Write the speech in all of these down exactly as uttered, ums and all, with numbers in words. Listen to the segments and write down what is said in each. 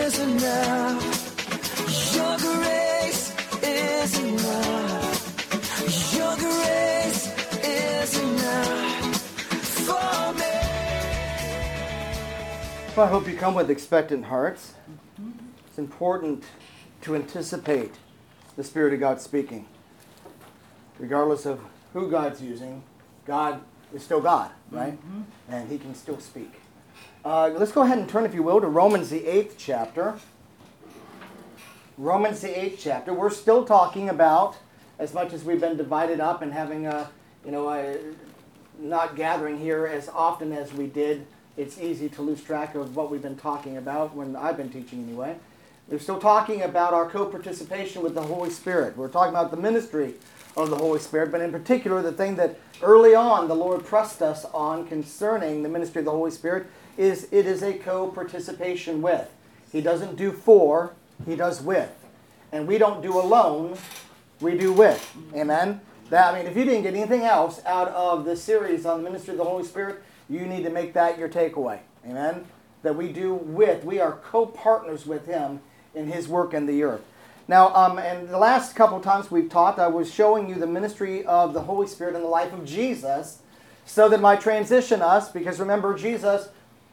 is enough. Your grace is enough. Your grace is enough for me. Well, I hope you come with expectant hearts. It's important to anticipate the Spirit of God speaking. Regardless of who God's using, God is still God, right? Mm-hmm. And He can still speak. Uh, let's go ahead and turn, if you will, to Romans the eighth chapter. Romans the eighth chapter. We're still talking about, as much as we've been divided up and having a, you know, a, not gathering here as often as we did, it's easy to lose track of what we've been talking about when I've been teaching anyway. We're still talking about our co-participation with the Holy Spirit. We're talking about the ministry of the Holy Spirit, but in particular, the thing that early on the Lord pressed us on concerning the ministry of the Holy Spirit is it is a co-participation with. He doesn't do for, He does with. And we don't do alone, we do with. Amen? That, I mean, if you didn't get anything else out of this series on the ministry of the Holy Spirit, you need to make that your takeaway. Amen? That we do with. We are co-partners with Him in His work in the earth. Now, um, and the last couple times we've taught, I was showing you the ministry of the Holy Spirit in the life of Jesus so that it might transition us, because remember, Jesus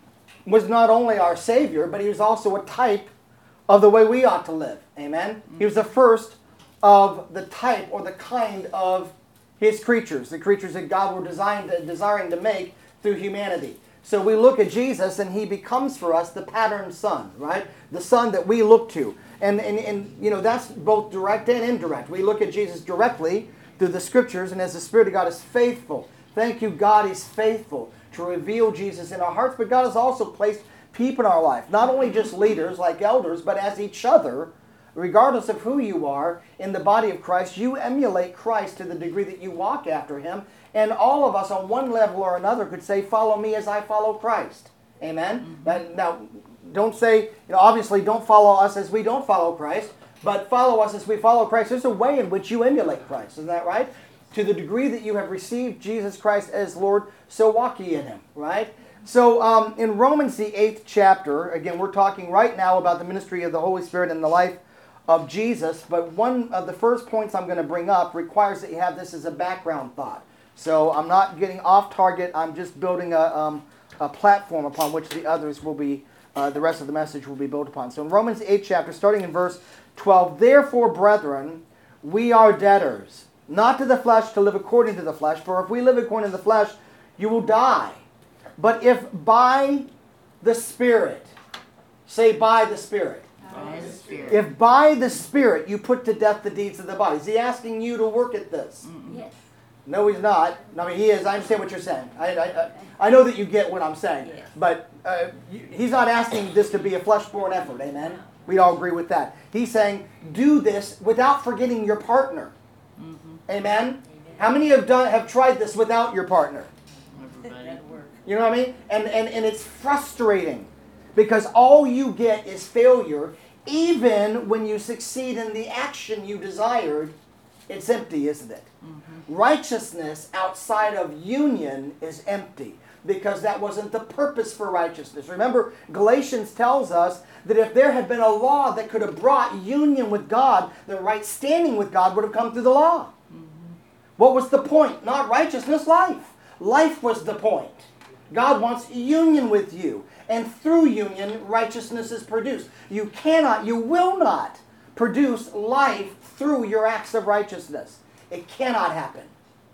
was not only our Savior, but He was also a type of the way we ought to live. Amen? He was the first of the type or the kind of His creatures, the creatures that God were designed, desiring to make through humanity. So we look at Jesus and He becomes for us the pattern son, right? The son that we look to. And, and, and you know, that's both direct and indirect. We look at Jesus directly through the Scriptures, and as the Spirit of God is faithful. Thank you, God is faithful to reveal Jesus in our hearts, but God has also placed people in our life, not only just leaders like elders, but as each other, regardless of who you are in the body of Christ. You emulate Christ to the degree that you walk after Him, and all of us on one level or another could say, follow me as I follow Christ. Amen? Mm-hmm. Now, don't say, you know, obviously don't follow us as we don't follow Christ, but follow us as we follow Christ. There's a way in which you emulate Christ, isn't that right? To the degree that you have received Jesus Christ as Lord, so walk ye in Him, right? So um, in Romans the eighth chapter, again, we're talking right now about the ministry of the Holy Spirit in the life of Jesus, but one of the first points I'm going to bring up requires that you have this as a background thought. So I'm not getting off target, I'm just building a, um, a platform upon which the others will be, uh, the rest of the message will be built upon. So in Romans the eighth chapter, starting in verse twelve, therefore, brethren, we are debtors, not to the flesh, to live according to the flesh. For if we live according to the flesh, you will die. But if by the Spirit, say by the Spirit. By the Spirit. If by the Spirit you put to death the deeds of the body. Is He asking you to work at this? Mm-hmm. Yes. No, He's not. I mean, He is. I understand what you're saying. I, I, I know that you get what I'm saying. Yes. But uh, He's not asking this to be a flesh-born effort. Amen? We all agree with that. He's saying, do this without forgetting your partner. Mm-hmm. Amen? Amen? How many have done have tried this without your partner? Everybody. You know what I mean? And, and, and it's frustrating because all you get is failure. Even when you succeed in the action you desired, it's empty, isn't it? Mm-hmm. Righteousness outside of union is empty because that wasn't the purpose for righteousness. Remember, Galatians tells us that if there had been a law that could have brought union with God, the right standing with God would have come through the law. Mm-hmm. What was the point? Not righteousness, life. Life was the point. God wants union with you. And through union, righteousness is produced. You cannot, you will not produce life through your acts of righteousness. It cannot happen.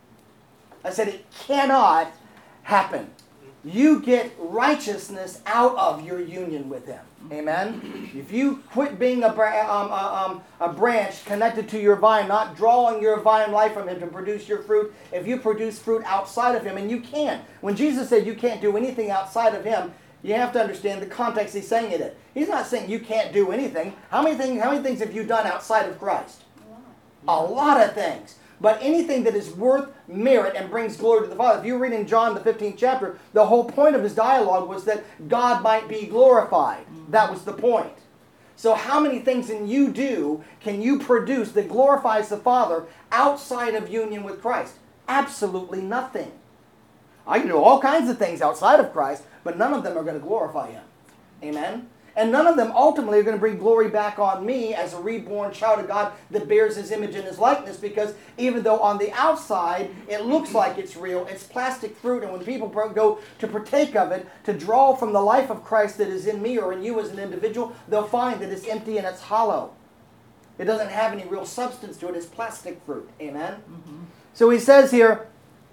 I said it cannot happen. You get righteousness out of your union with Him. Amen? If you quit being a, um, a, um, a branch connected to your vine, not drawing your vine life from Him to produce your fruit, if you produce fruit outside of Him, and you can't. When Jesus said you can't do anything outside of Him, you have to understand the context He's saying it in. He's not saying you can't do anything. How many things, how many things have you done outside of Christ? A lot of things. But anything that is worth merit and brings glory to the Father. If you read in John the fifteenth chapter, the whole point of his dialogue was that God might be glorified. That was the point. So how many things in you do can you produce that glorifies the Father outside of union with Christ? Absolutely nothing. I can do all kinds of things outside of Christ, but none of them are going to glorify Him. Amen? And none of them ultimately are going to bring glory back on me as a reborn child of God that bears His image and His likeness, because even though on the outside it looks like it's real, it's plastic fruit, and when people go to partake of it, to draw from the life of Christ that is in me or in you as an individual, they'll find that it's empty and it's hollow. It doesn't have any real substance to it. It's plastic fruit. Amen? Mm-hmm. So he says here,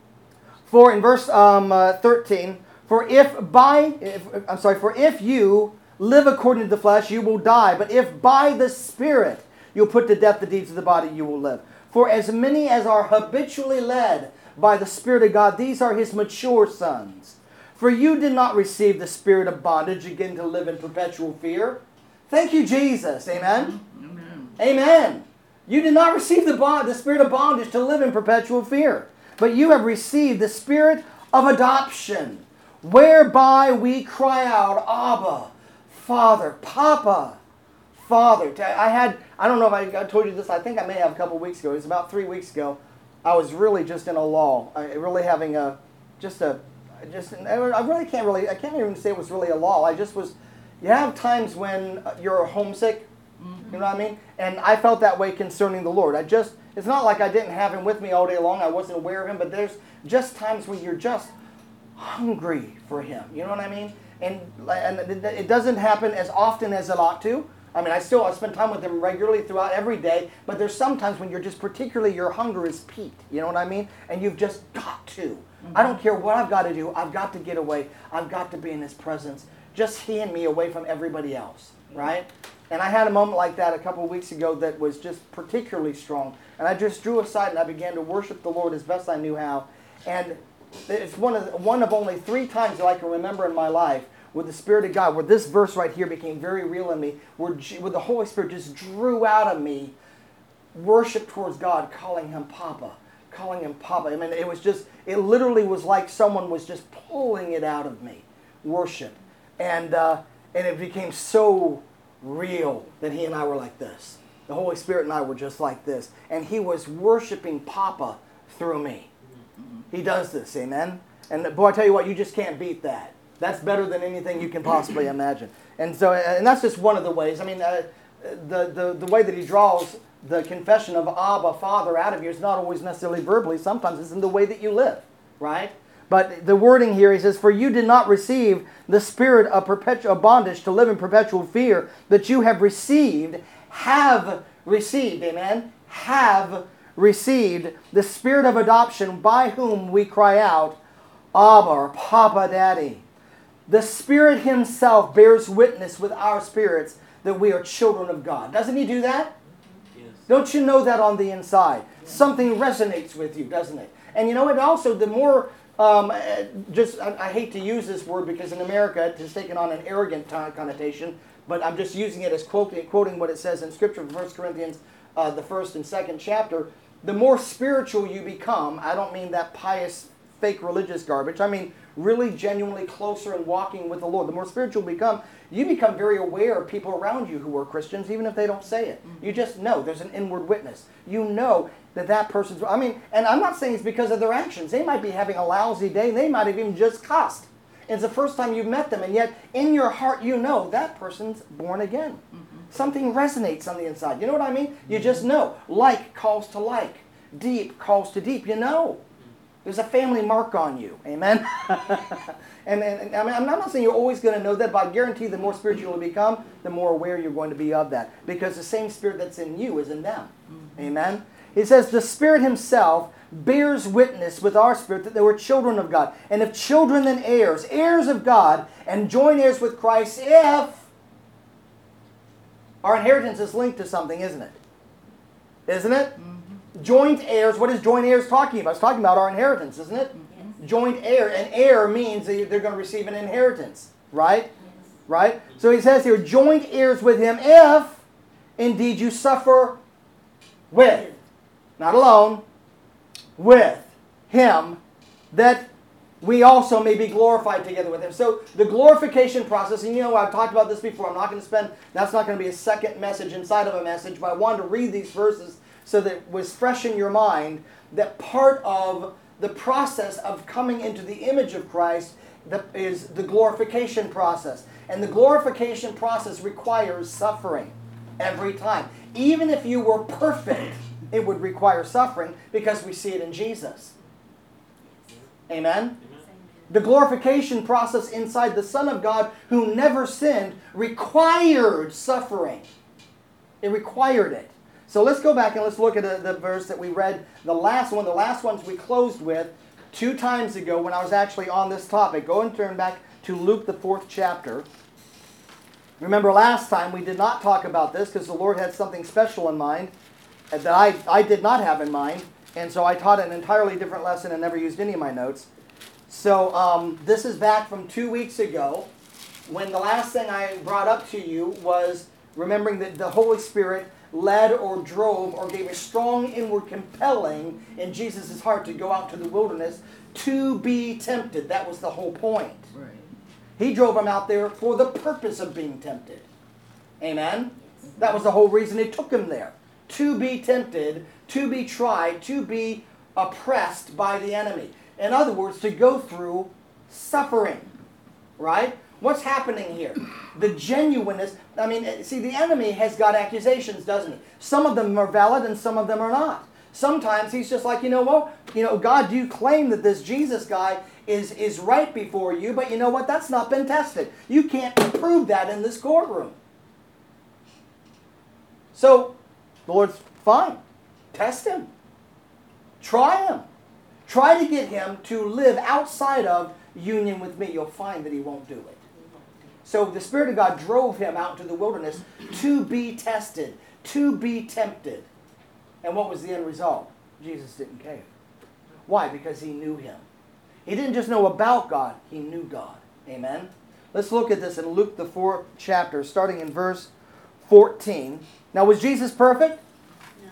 for in verse um, uh, thirteen, for if by, if, I'm sorry, for if you live according to the flesh, you will die. But if by the Spirit you'll put to death the deeds of the body, you will live. For as many as are habitually led by the Spirit of God, these are His mature sons. For you did not receive the spirit of bondage again to live in perpetual fear. Thank you, Jesus. Amen? Amen. Amen. You did not receive the, bond, the spirit of bondage to live in perpetual fear. But you have received the spirit of adoption, whereby we cry out, Abba, Father, Papa, Father. I had, I don't know if I, I told you this, I think I may have a couple weeks ago. It was about three weeks ago. I was really just in a lull. I really having a, just a, just, I really can't really, I can't even say it was really a lull. I just was, you have times when you're homesick, mm-hmm. you know what I mean? And I felt that way concerning the Lord. I just, it's not like I didn't have Him with me all day long. I wasn't aware of Him, but there's just times when you're just hungry for Him. You know what I mean? And, and it doesn't happen as often as it ought to. I mean, I still I spend time with Him regularly throughout every day, but there's sometimes when you're just particularly, your hunger is peaked. You know what I mean? And you've just got to. Mm-hmm. I don't care what I've got to do. I've got to get away. I've got to be in His presence. Just He and me away from everybody else, right? And I had a moment like that a couple of weeks ago that was just particularly strong. And I just drew aside and I began to worship the Lord as best I knew how. And it's one of the, one of only three times that I can remember in my life where the Spirit of God, where this verse right here became very real in me, where, where the Holy Spirit just drew out of me worship towards God, calling Him Papa, calling Him Papa. I mean, it was just, it literally was like someone was just pulling it out of me, worship. And uh, and it became so real that He and I were like this. The Holy Spirit and I were just like this. And He was worshiping Papa through me. He does this, amen? And boy, I tell you what, you just can't beat that. That's better than anything you can possibly imagine. And so, and that's just one of the ways. I mean, uh, the, the, the way that He draws the confession of Abba, Father, out of you is not always necessarily verbally. Sometimes it's in the way that you live, right? But the wording here, he says, for you did not receive the spirit of perpetual bondage to live in perpetual fear, but you have received, have received, amen, have received the spirit of adoption by whom we cry out, Abba, or Papa, Daddy. The Spirit Himself bears witness with our spirits that we are children of God. Doesn't He do that? Yes. Don't you know that on the inside? Yes. Something resonates with you, doesn't it? And you know, it also, the more... Um, just I, I hate to use this word because in America it has taken on an arrogant connotation, but I'm just using it as quoting, quoting what it says in Scripture, First Corinthians, uh, the first and second chapter. The more spiritual you become, I don't mean that pious, fake religious garbage. I mean really genuinely closer and walking with the Lord. The more spiritual you become, you become very aware of people around you who are Christians, even if they don't say it. You just know. There's an inward witness. You know that that person's... I mean, and I'm not saying it's because of their actions. They might be having a lousy day. They might have even just cussed. It's the first time you've met them, and yet in your heart you know that person's born again. Mm-hmm. Something resonates on the inside. You know what I mean? You just know. Like calls to like. Deep calls to deep. You know. There's a family mark on you. Amen? and, and, and I mean, I'm not saying you're always going to know that, but I guarantee the more spiritual you become, the more aware you're going to be of that. Because the same Spirit that's in you is in them. Mm-hmm. Amen? He says, the Spirit Himself bears witness with our spirit that they were children of God. And if children, then heirs, heirs of God, and joint heirs with Christ, if our inheritance is linked to something, isn't it? Isn't it? Mm-hmm. Joint heirs, what is joint heirs talking about? It's talking about our inheritance, isn't it? Yes. Joint heir, an heir means that they're going to receive an inheritance, right? Yes. Right? So he says here, joint heirs with Him if indeed you suffer with, not alone, with Him, that we also may be glorified together with Him. So the glorification process, and you know, I've talked about this before. I'm not going to spend, that's not going to be a second message inside of a message, but I wanted to read these verses so that it was fresh in your mind that part of the process of coming into the image of Christ the, is the glorification process. And the glorification process requires suffering every time. Even if you were perfect, it would require suffering because we see it in Jesus. Amen? The glorification process inside the Son of God who never sinned required suffering. It required it. So let's go back and let's look at the, the verse that we read, the last one, the last ones we closed with two times ago when I was actually on this topic. Go and turn back to Luke, the fourth chapter. Remember last time we did not talk about this because the Lord had something special in mind that I, I did not have in mind. And so I taught an entirely different lesson and never used any of my notes. So um, this is back from two weeks ago when the last thing I brought up to you was remembering that the Holy Spirit led or drove or gave a strong inward compelling in Jesus' heart to go out to the wilderness to be tempted. That was the whole point. Right. He drove him out there for the purpose of being tempted. Amen? That was the whole reason he took him there. To be tempted, to be tried, to be oppressed by the enemy. In other words, to go through suffering. Right? What's happening here? The genuineness. I mean, see, the enemy has got accusations, doesn't he? Some of them are valid and some of them are not. Sometimes he's just like, you know what? You know, God, you claim that this Jesus guy is, is right before you, but you know what? That's not been tested. You can't prove that in this courtroom. So, the Lord's fine. Test him. Try him. Try to get him to live outside of union with me. You'll find that he won't do it. So the Spirit of God drove him out into the wilderness to be tested, to be tempted. And what was the end result? Jesus didn't care. Why? Because he knew him. He didn't just know about God, he knew God. Amen? Let's look at this in Luke, the fourth chapter, starting in verse fourteen. Now, was Jesus perfect? No.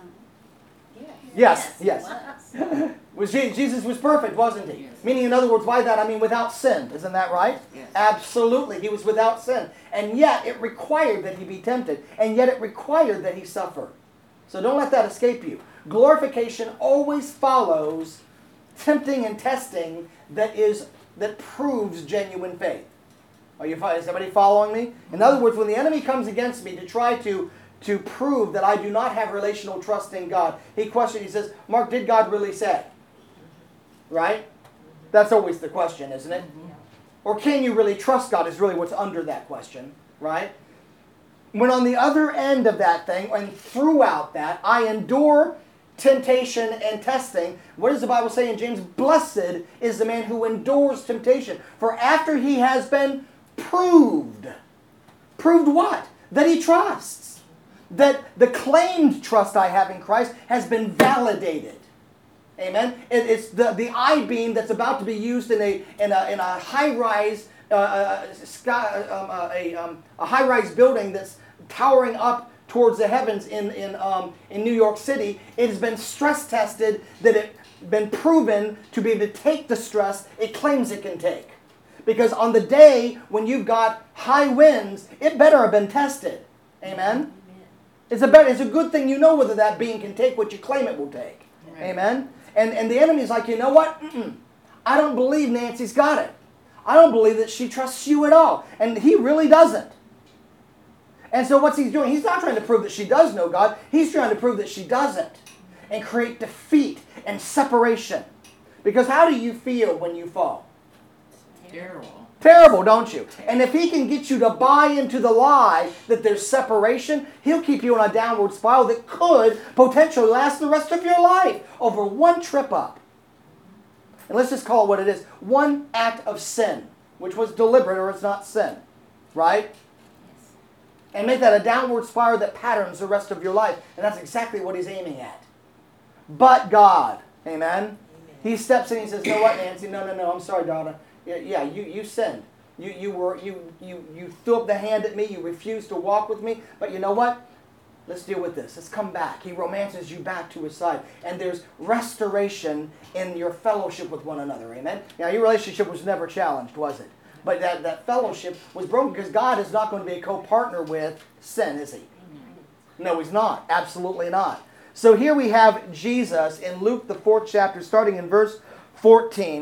Yes, yes. yes. Was Je- Jesus was perfect, wasn't he? Yes. Meaning, in other words, by that I mean without sin. Isn't that right? Yes. Absolutely. He was without sin. And yet it required that he be tempted. And yet it required that he suffer. So don't let that escape you. Glorification always follows tempting and testing that is that proves genuine faith. Are you? Is everybody following me? In other words, when the enemy comes against me to try to to prove that I do not have relational trust in God, he questions. He says, "Mark, did God really say?" Right? That's always the question, isn't it? Or can you really trust God is really what's under that question, right? When on the other end of that thing, and throughout that, I endure temptation and testing, what does the Bible say in James? Blessed is the man who endures temptation. For after he has been proved, proved what? That he trusts. That the claimed trust I have in Christ has been validated. Amen. It, it's the, the I-beam that's about to be used in a in a in a high-rise uh, uh, sky, um, uh, a um, a high-rise building that's towering up towards the heavens in in um, in New York City. It has been stress tested that it's been proven to be able to take the stress it claims it can take. Because on the day when you've got high winds, it better have been tested. Amen. It's a better, it's a good thing you know whether that being can take what you claim it will take. Right. Amen. And and the enemy's like, you know what? Mm-mm. I don't believe Nancy's got it. I don't believe that she trusts you at all. And he really doesn't. And so what's he doing? He's not trying to prove that she does know God. He's trying to prove that she doesn't. And create defeat and separation. Because how do you feel when you fall? Terrible. Terrible, don't you? And if he can get you to buy into the lie that there's separation, he'll keep you on a downward spiral that could potentially last the rest of your life over one trip up. And let's just call it what it is. One act of sin, which was deliberate or it's not sin. Right? Yes. And make that a downward spiral that patterns the rest of your life. And that's exactly what he's aiming at. But God. Amen? Amen. He steps in and he says, you know what, Nancy? No, no, no. I'm sorry, daughter. Yeah, yeah, you, you sinned. You you were you you you threw up the hand at me. You refused to walk with me. But you know what? Let's deal with this. Let's come back. He romances you back to his side, and there's restoration in your fellowship with one another. Amen. Now your relationship was never challenged, was it? But that, that fellowship was broken because God is not going to be a co-partner with sin, is he? No, he's not. Absolutely not. So here we have Jesus in Luke the fourth chapter, starting in verse fourteen.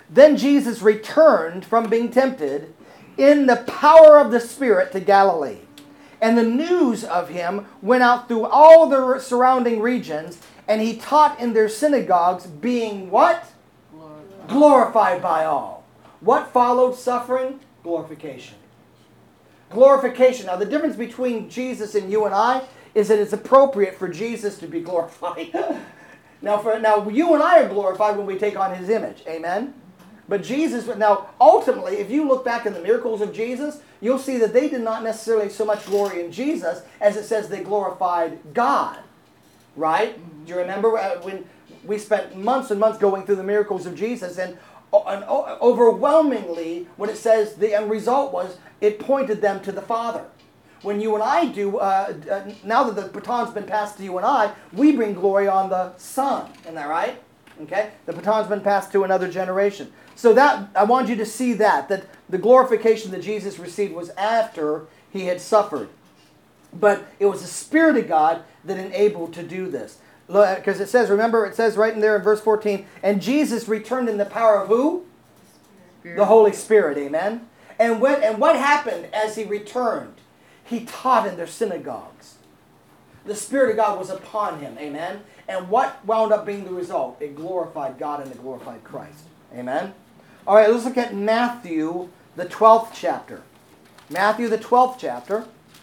Then Jesus returned from being tempted in the power of the Spirit to Galilee. And the news of him went out through all the surrounding regions, and he taught in their synagogues, being what? Glorified. Glorified by all. What followed suffering? Glorification. Glorification. Now the difference between Jesus and you and I is that it's appropriate for Jesus to be glorified. now, for, now you and I are glorified when we take on his image. Amen? But Jesus, now ultimately, if you look back in the miracles of Jesus, you'll see that they did not necessarily so much glory in Jesus as it says they glorified God. Right? Do you remember uh, when we spent months and months going through the miracles of Jesus, and, and overwhelmingly what it says the end result was it pointed them to the Father. When you and I do, uh, uh, now that the baton's been passed to you and I, we bring glory on the Son. Isn't that right? Okay? The baton's been passed to another generation. So that I want you to see that, that the glorification that Jesus received was after he had suffered. But it was the Spirit of God that enabled to do this. Because it says, remember, it says right in there in verse fourteen, and Jesus returned in the power of who? Spirit. The Holy Spirit, amen? And, when, and what happened as he returned? He taught in their synagogues. The Spirit of God was upon him, amen? And what wound up being the result? It glorified God and it glorified Christ, amen? All right, let's look at Matthew, the twelfth chapter. Matthew, the twelfth chapter.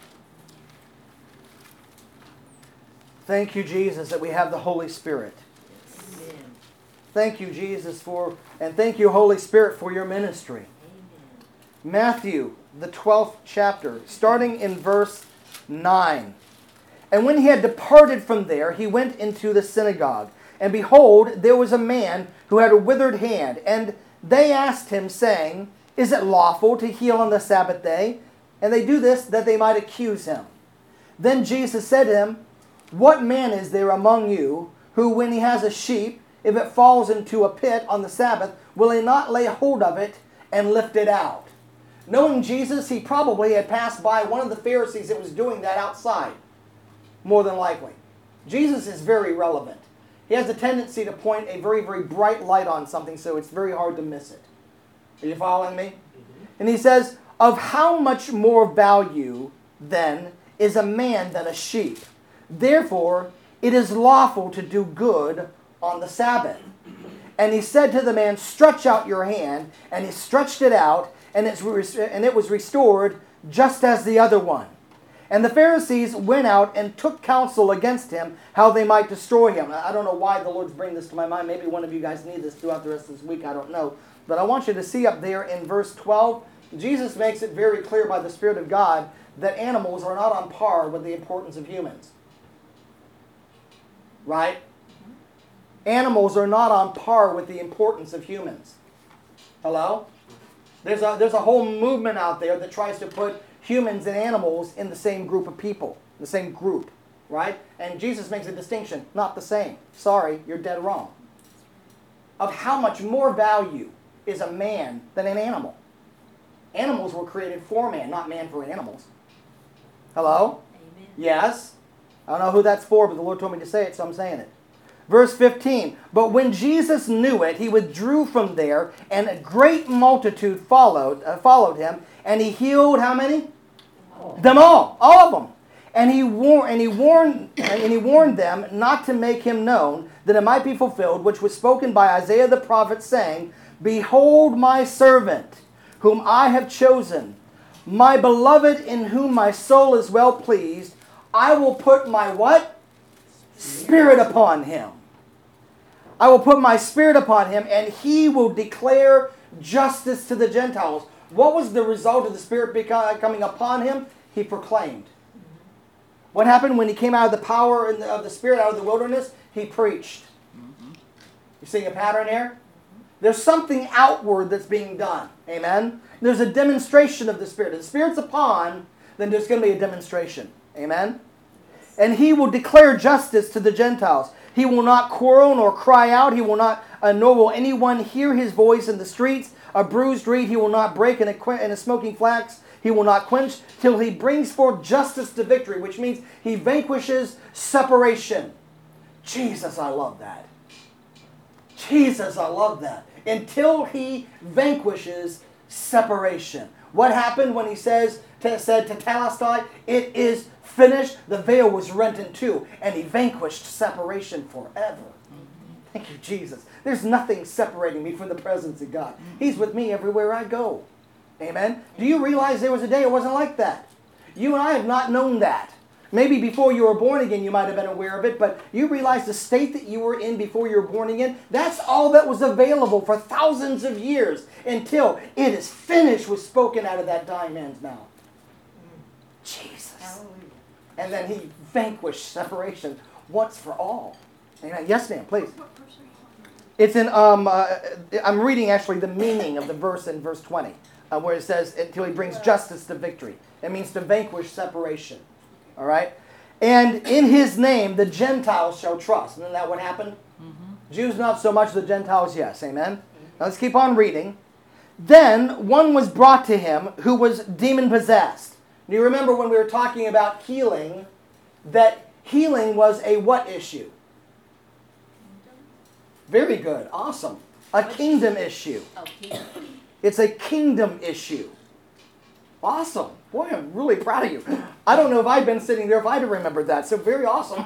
Thank you, Jesus, that we have the Holy Spirit. Amen. Thank you, Jesus, for, and thank you, Holy Spirit, for your ministry. Amen. Matthew, the twelfth chapter, starting in verse nine. And when he had departed from there, he went into the synagogue. And behold, there was a man who had a withered hand. And they asked him, saying, Is it lawful to heal on the Sabbath day? And they do this that they might accuse him. Then Jesus said to him, What man is there among you, who when he has a sheep, if it falls into a pit on the Sabbath, will he not lay hold of it and lift it out? Knowing Jesus, he probably had passed by one of the Pharisees that was doing that outside. More than likely. Jesus is very relevant. He has a tendency to point a very, very bright light on something, so it's very hard to miss it. Are you following me? Mm-hmm. And he says, Of how much more value, then, is a man than a sheep? Therefore, it is lawful to do good on the Sabbath. And he said to the man, Stretch out your hand. And he stretched it out, and, it's re- and it was restored just as the other one. And the Pharisees went out and took counsel against him, how they might destroy him. I don't know why the Lord's bringing this to my mind. Maybe one of you guys need this throughout the rest of this week. I don't know. But I want you to see up there in verse twelve, Jesus makes it very clear by the Spirit of God that animals are not on par with the importance of humans. Right? Animals are not on par with the importance of humans. Hello? There's a, there's a whole movement out there that tries to put humans and animals in the same group of people, the same group, right? And Jesus makes a distinction, not the same. Sorry, you're dead wrong. Of how much more value is a man than an animal? Animals were created for man, not man for animals. Hello? Amen. Yes? I don't know who that's for, but the Lord told me to say it, so I'm saying it. Verse fifteen, But when Jesus knew it, he withdrew from there, and a great multitude followed uh, followed him, and he healed how many? All. Them all, all of them. And he warned and he warned and he warned them not to make him known, that it might be fulfilled, which was spoken by Isaiah the prophet, saying, Behold my servant, whom I have chosen, my beloved, in whom my soul is well pleased. I will put my what? Spirit upon him. I will put my Spirit upon him, and he will declare justice to the Gentiles. What was the result of the Spirit coming upon him? He proclaimed. What happened when he came out of the power of the Spirit out of the wilderness? He preached. You seeing a pattern here? There's something outward that's being done. Amen? There's a demonstration of the Spirit. If the Spirit's upon, then there's going to be a demonstration. Amen? And he will declare justice to the Gentiles. He will not quarrel nor cry out. He will not, uh, nor will anyone hear his voice in the streets. A bruised reed he will not break, and a, qu- and a smoking flax he will not quench, till he brings forth justice to victory, which means he vanquishes separation. Jesus, I love that. Jesus, I love that. until he vanquishes separation. What happened when he says to, said to Tetelestai, it is finished? The veil was rent in two, and he vanquished separation forever. Thank you, Jesus. There's nothing separating me from the presence of God. He's with me everywhere I go. Amen? Do you realize there was a day it wasn't like that? You and I have not known that. Maybe before you were born again you might have been aware of it, but you realize the state that you were in before you were born again, that's all that was available for thousands of years until it is finished was spoken out of that dying man's mouth. Jesus. Hallelujah. And then he vanquished separation once for all. Amen. Yes, ma'am, please. It's in, um, uh, I'm reading actually the meaning of the verse in verse twenty, uh, where it says, until he brings justice to victory. It means to vanquish separation. All right? And in his name, the Gentiles shall trust. Isn't that what happened? Mm-hmm. Jews not so much, the Gentiles yes. Amen? Now let's keep on reading. Then one was brought to him who was demon-possessed. Do you remember when we were talking about healing, that healing was a what issue? Very good. Awesome. A kingdom issue. Okay. It's a kingdom issue. Awesome. Boy, I'm really proud of you. I don't know if I'd been sitting there if I'd have remembered that. So very awesome.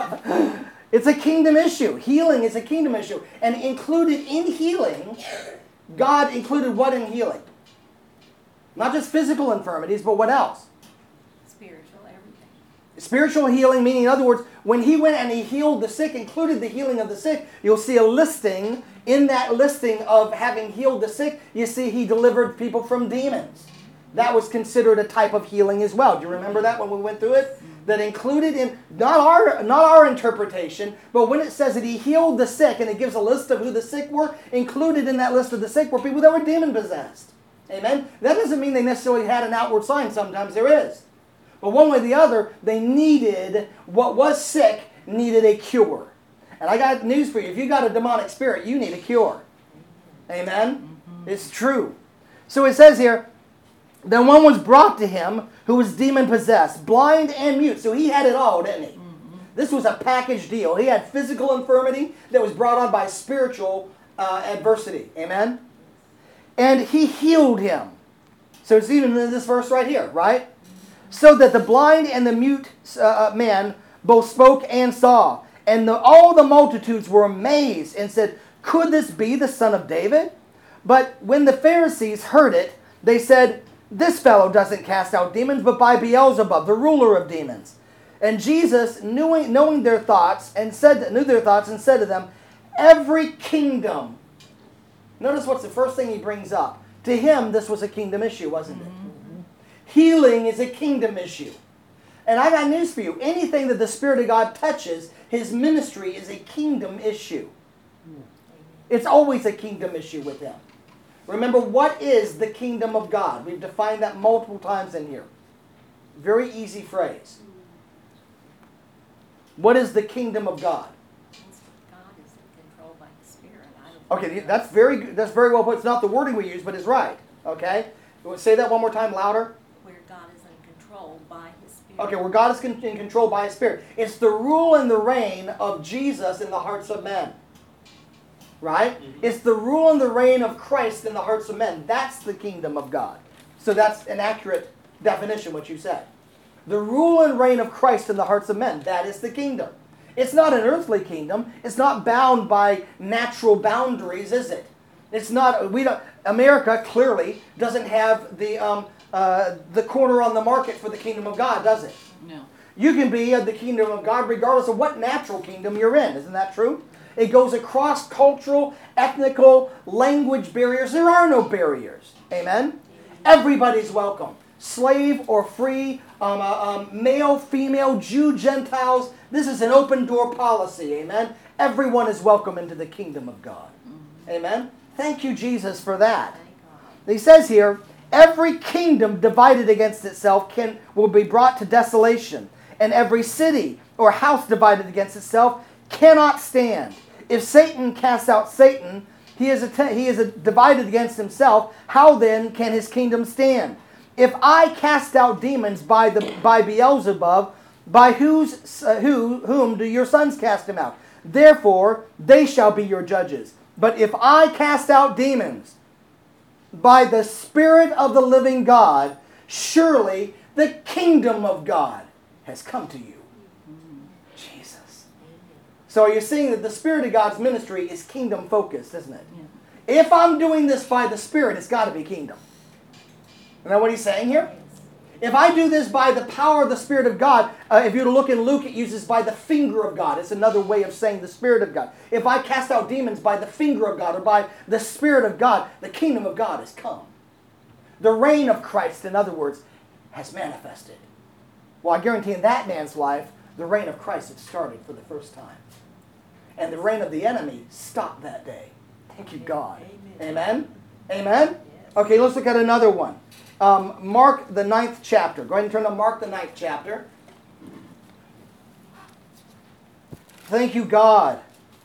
It's a kingdom issue. Healing is a kingdom issue. And included in healing, God included what in healing? Not just physical infirmities, but what else? Spiritual, everything. Spiritual healing, meaning in other words, when he went and he healed the sick, included the healing of the sick, you'll see a listing. In that listing of having healed the sick, you see he delivered people from demons. That was considered a type of healing as well. Do you remember that when we went through it? That included in, not our, not our interpretation, but when it says that he healed the sick, and it gives a list of who the sick were, included in that list of the sick were people that were demon-possessed. Amen? That doesn't mean they necessarily had an outward sign. Sometimes there is. But one way or the other, they needed, what was sick, needed a cure. And I got news for you. If you got a demonic spirit, you need a cure. Amen? Mm-hmm. It's true. So it says here, then one was brought to him who was demon-possessed, blind and mute. So he had it all, didn't he? Mm-hmm. This was a package deal. He had physical infirmity that was brought on by spiritual uh, adversity. Amen? And he healed him. So it's even in this verse right here, right? So that the blind and the mute uh, man both spoke and saw. And the, all the multitudes were amazed and said, could this be the son of David? But when the Pharisees heard it, they said, this fellow doesn't cast out demons, but by Beelzebub, the ruler of demons. And Jesus, knowing, knowing their thoughts, and said, knew their thoughts, and said to them, every kingdom. Notice what's the first thing he brings up. To him, this was a kingdom issue, wasn't it? Mm-hmm. Healing is a kingdom issue. And I got news for you. Anything that the Spirit of God touches, his ministry is a kingdom issue. It's always a kingdom issue with him. Remember, what is the kingdom of God? We've defined that multiple times in here. Very easy phrase. What is the kingdom of God? God is controlled by the Spirit. I don't Okay, that's very good. That's very well put. It's not the wording we use, but it's right. Okay? Say that one more time louder. Where God is in control by His Spirit. Okay, where God is in control by His Spirit. It's the rule and the reign of Jesus in the hearts of men. Right? Mm-hmm. It's the rule and the reign of Christ in the hearts of men. That's the kingdom of God. So that's an accurate definition, what you said. The rule and reign of Christ in the hearts of men. That is the kingdom. It's not an earthly kingdom. It's not bound by natural boundaries, is it? It's not. We don't. America clearly doesn't have the um, uh, the corner on the market for the kingdom of God, does it? No. You can be of the kingdom of God regardless of what natural kingdom you're in. Isn't that true? It goes across cultural, ethnical, language barriers. There are no barriers. Amen? Everybody's welcome. Slave or free, um, uh, um, male, female, Jew, Gentiles. This is an open door policy. Amen? Everyone is welcome into the kingdom of God. Amen? Thank you, Jesus, for that. He says here, every kingdom divided against itself can will be brought to desolation, and every city or house divided against itself cannot stand. If Satan casts out Satan, he is, a, he is a divided against himself. How then can his kingdom stand? If I cast out demons by the by Beelzebub, by whose uh, who whom do your sons cast him out? Therefore they shall be your judges. But if I cast out demons by the Spirit of the living God, surely the kingdom of God has come to you. Jesus. So are you seeing that the Spirit of God's ministry is kingdom focused, isn't it? Yeah. If I'm doing this by the Spirit, it's got to be kingdom. Isn't that what he's saying here? If I do this by the power of the Spirit of God, uh, if you were to look in Luke, it uses by the finger of God. It's another way of saying the Spirit of God. If I cast out demons by the finger of God or by the Spirit of God, the kingdom of God has come. The reign of Christ, in other words, has manifested. Well, I guarantee in that man's life, the reign of Christ had started for the first time. And the reign of the enemy stopped that day. Thank you, God. Amen? Amen? Amen? Okay, let's look at another one. Um, Mark, the ninth chapter. Go ahead and turn to Mark, the ninth chapter. Thank you, God.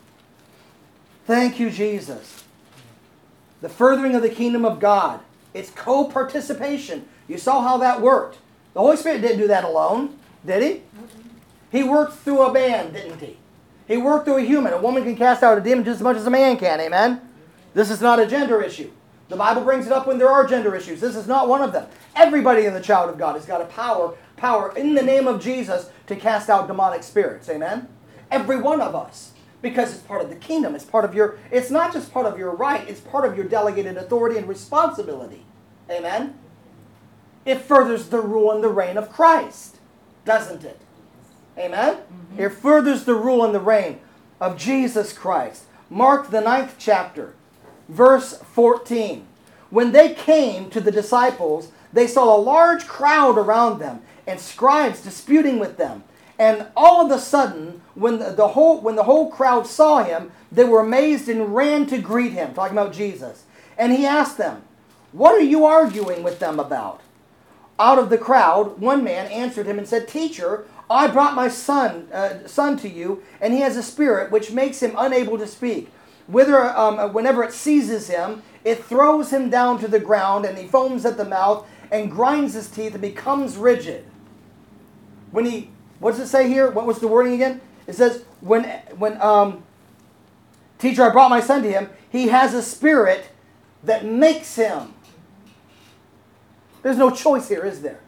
Thank you, Jesus. The furthering of the kingdom of God. It's co-participation. You saw how that worked. The Holy Spirit didn't do that alone, did He? He worked through a man, didn't He? He worked through a human. A woman can cast out a demon just as much as a man can, amen? This is not a gender issue. The Bible brings it up when there are gender issues. This is not one of them. Everybody in the child of God has got a power, power in the name of Jesus to cast out demonic spirits, amen? Every one of us. Because it's part of the kingdom. It's part of your, it's not just part of your right, it's part of your delegated authority and responsibility. Amen? It furthers the rule and the reign of Christ, doesn't it? Amen? Mm-hmm. It furthers the rule and the reign of Jesus Christ. Mark the ninth chapter, verse fourteen. When they came to the disciples, they saw a large crowd around them and scribes disputing with them. And all of a sudden, when the, the whole when the whole crowd saw him, they were amazed and ran to greet him, talking about Jesus. And he asked them, "What are you arguing with them about?" Out of the crowd, one man answered him and said, "Teacher, I brought my son uh, son to you, and he has a spirit which makes him unable to speak. Whether, um, whenever it seizes him, it throws him down to the ground, and he foams at the mouth and grinds his teeth and becomes rigid." When he What does it say here? What was the wording again? It says, when, when um, teacher, I brought my son to him, he has a spirit that makes him. There's no choice here, is there?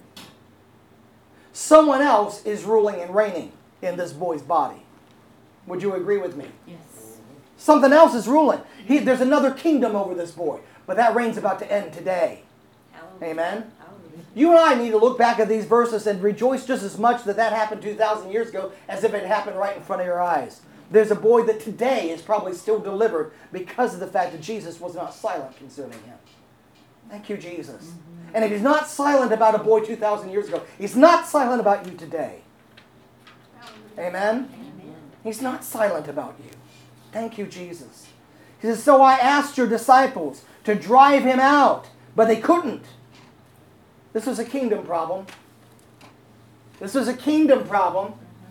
Someone else is ruling and reigning in this boy's body. Would you agree with me? Yes. Something else is ruling. He, there's another kingdom over this boy, but that reign's about to end today. Hallelujah. Amen? Hallelujah. You and I need to look back at these verses and rejoice just as much that that happened two thousand years ago as if it happened right in front of your eyes. There's a boy that today is probably still delivered because of the fact that Jesus was not silent concerning him. Thank you, Jesus. Mm-hmm. And if he's not silent about a boy two thousand years ago, he's not silent about you today. Amen? Amen. He's not silent about you. Thank you, Jesus. He says, "So I asked your disciples to drive him out, but they couldn't." This was a kingdom problem. This was a kingdom problem.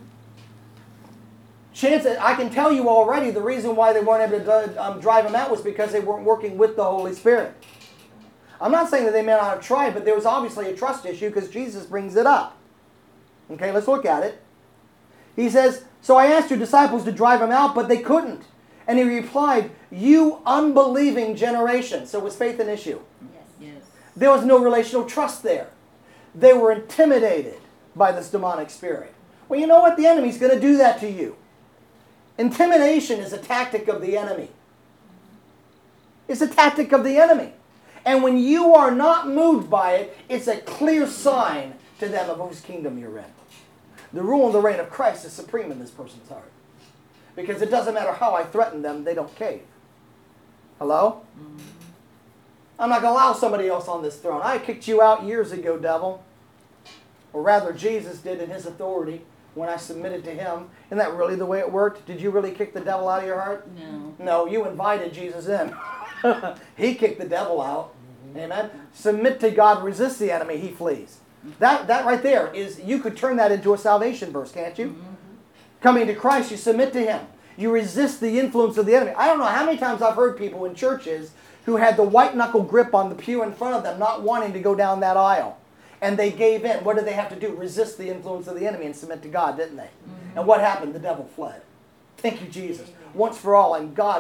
Chance, I can tell you already the reason why they weren't able to um, drive him out was because they weren't working with the Holy Spirit. I'm not saying that they may not have tried, but there was obviously a trust issue because Jesus brings it up. Okay, let's look at it. He says, "So I asked your disciples to drive him out, but they couldn't." And he replied, "You unbelieving generation." So was faith an issue? Yes. Yes. There was no relational trust there. They were intimidated by this demonic spirit. Well, you know what? The enemy's going to do that to you. Intimidation is a tactic of the enemy. It's a tactic of the enemy. And when you are not moved by it, it's a clear sign to them of whose kingdom you're in. The rule and the reign of Christ is supreme in this person's heart. Because it doesn't matter how I threaten them, they don't cave. Hello? Mm-hmm. I'm not going to allow somebody else on this throne. I kicked you out years ago, devil. Or rather, Jesus did in his authority when I submitted to him. Isn't that really the way it worked? Did you really kick the devil out of your heart? No. No, you invited Jesus in. He kicked the devil out. Amen. Submit to God, resist the enemy, he flees. That, that right there is, you could turn that into a salvation verse, can't you? Mm-hmm. Coming to Christ, you submit to him. You resist the influence of the enemy. I don't know how many times I've heard people in churches who had the white knuckle grip on the pew in front of them, not wanting to go down that aisle. And they gave in. What did they have to do? Resist the influence of the enemy and submit to God, didn't they? Mm-hmm. And what happened? The devil fled. Thank you, Jesus. Once for all, and God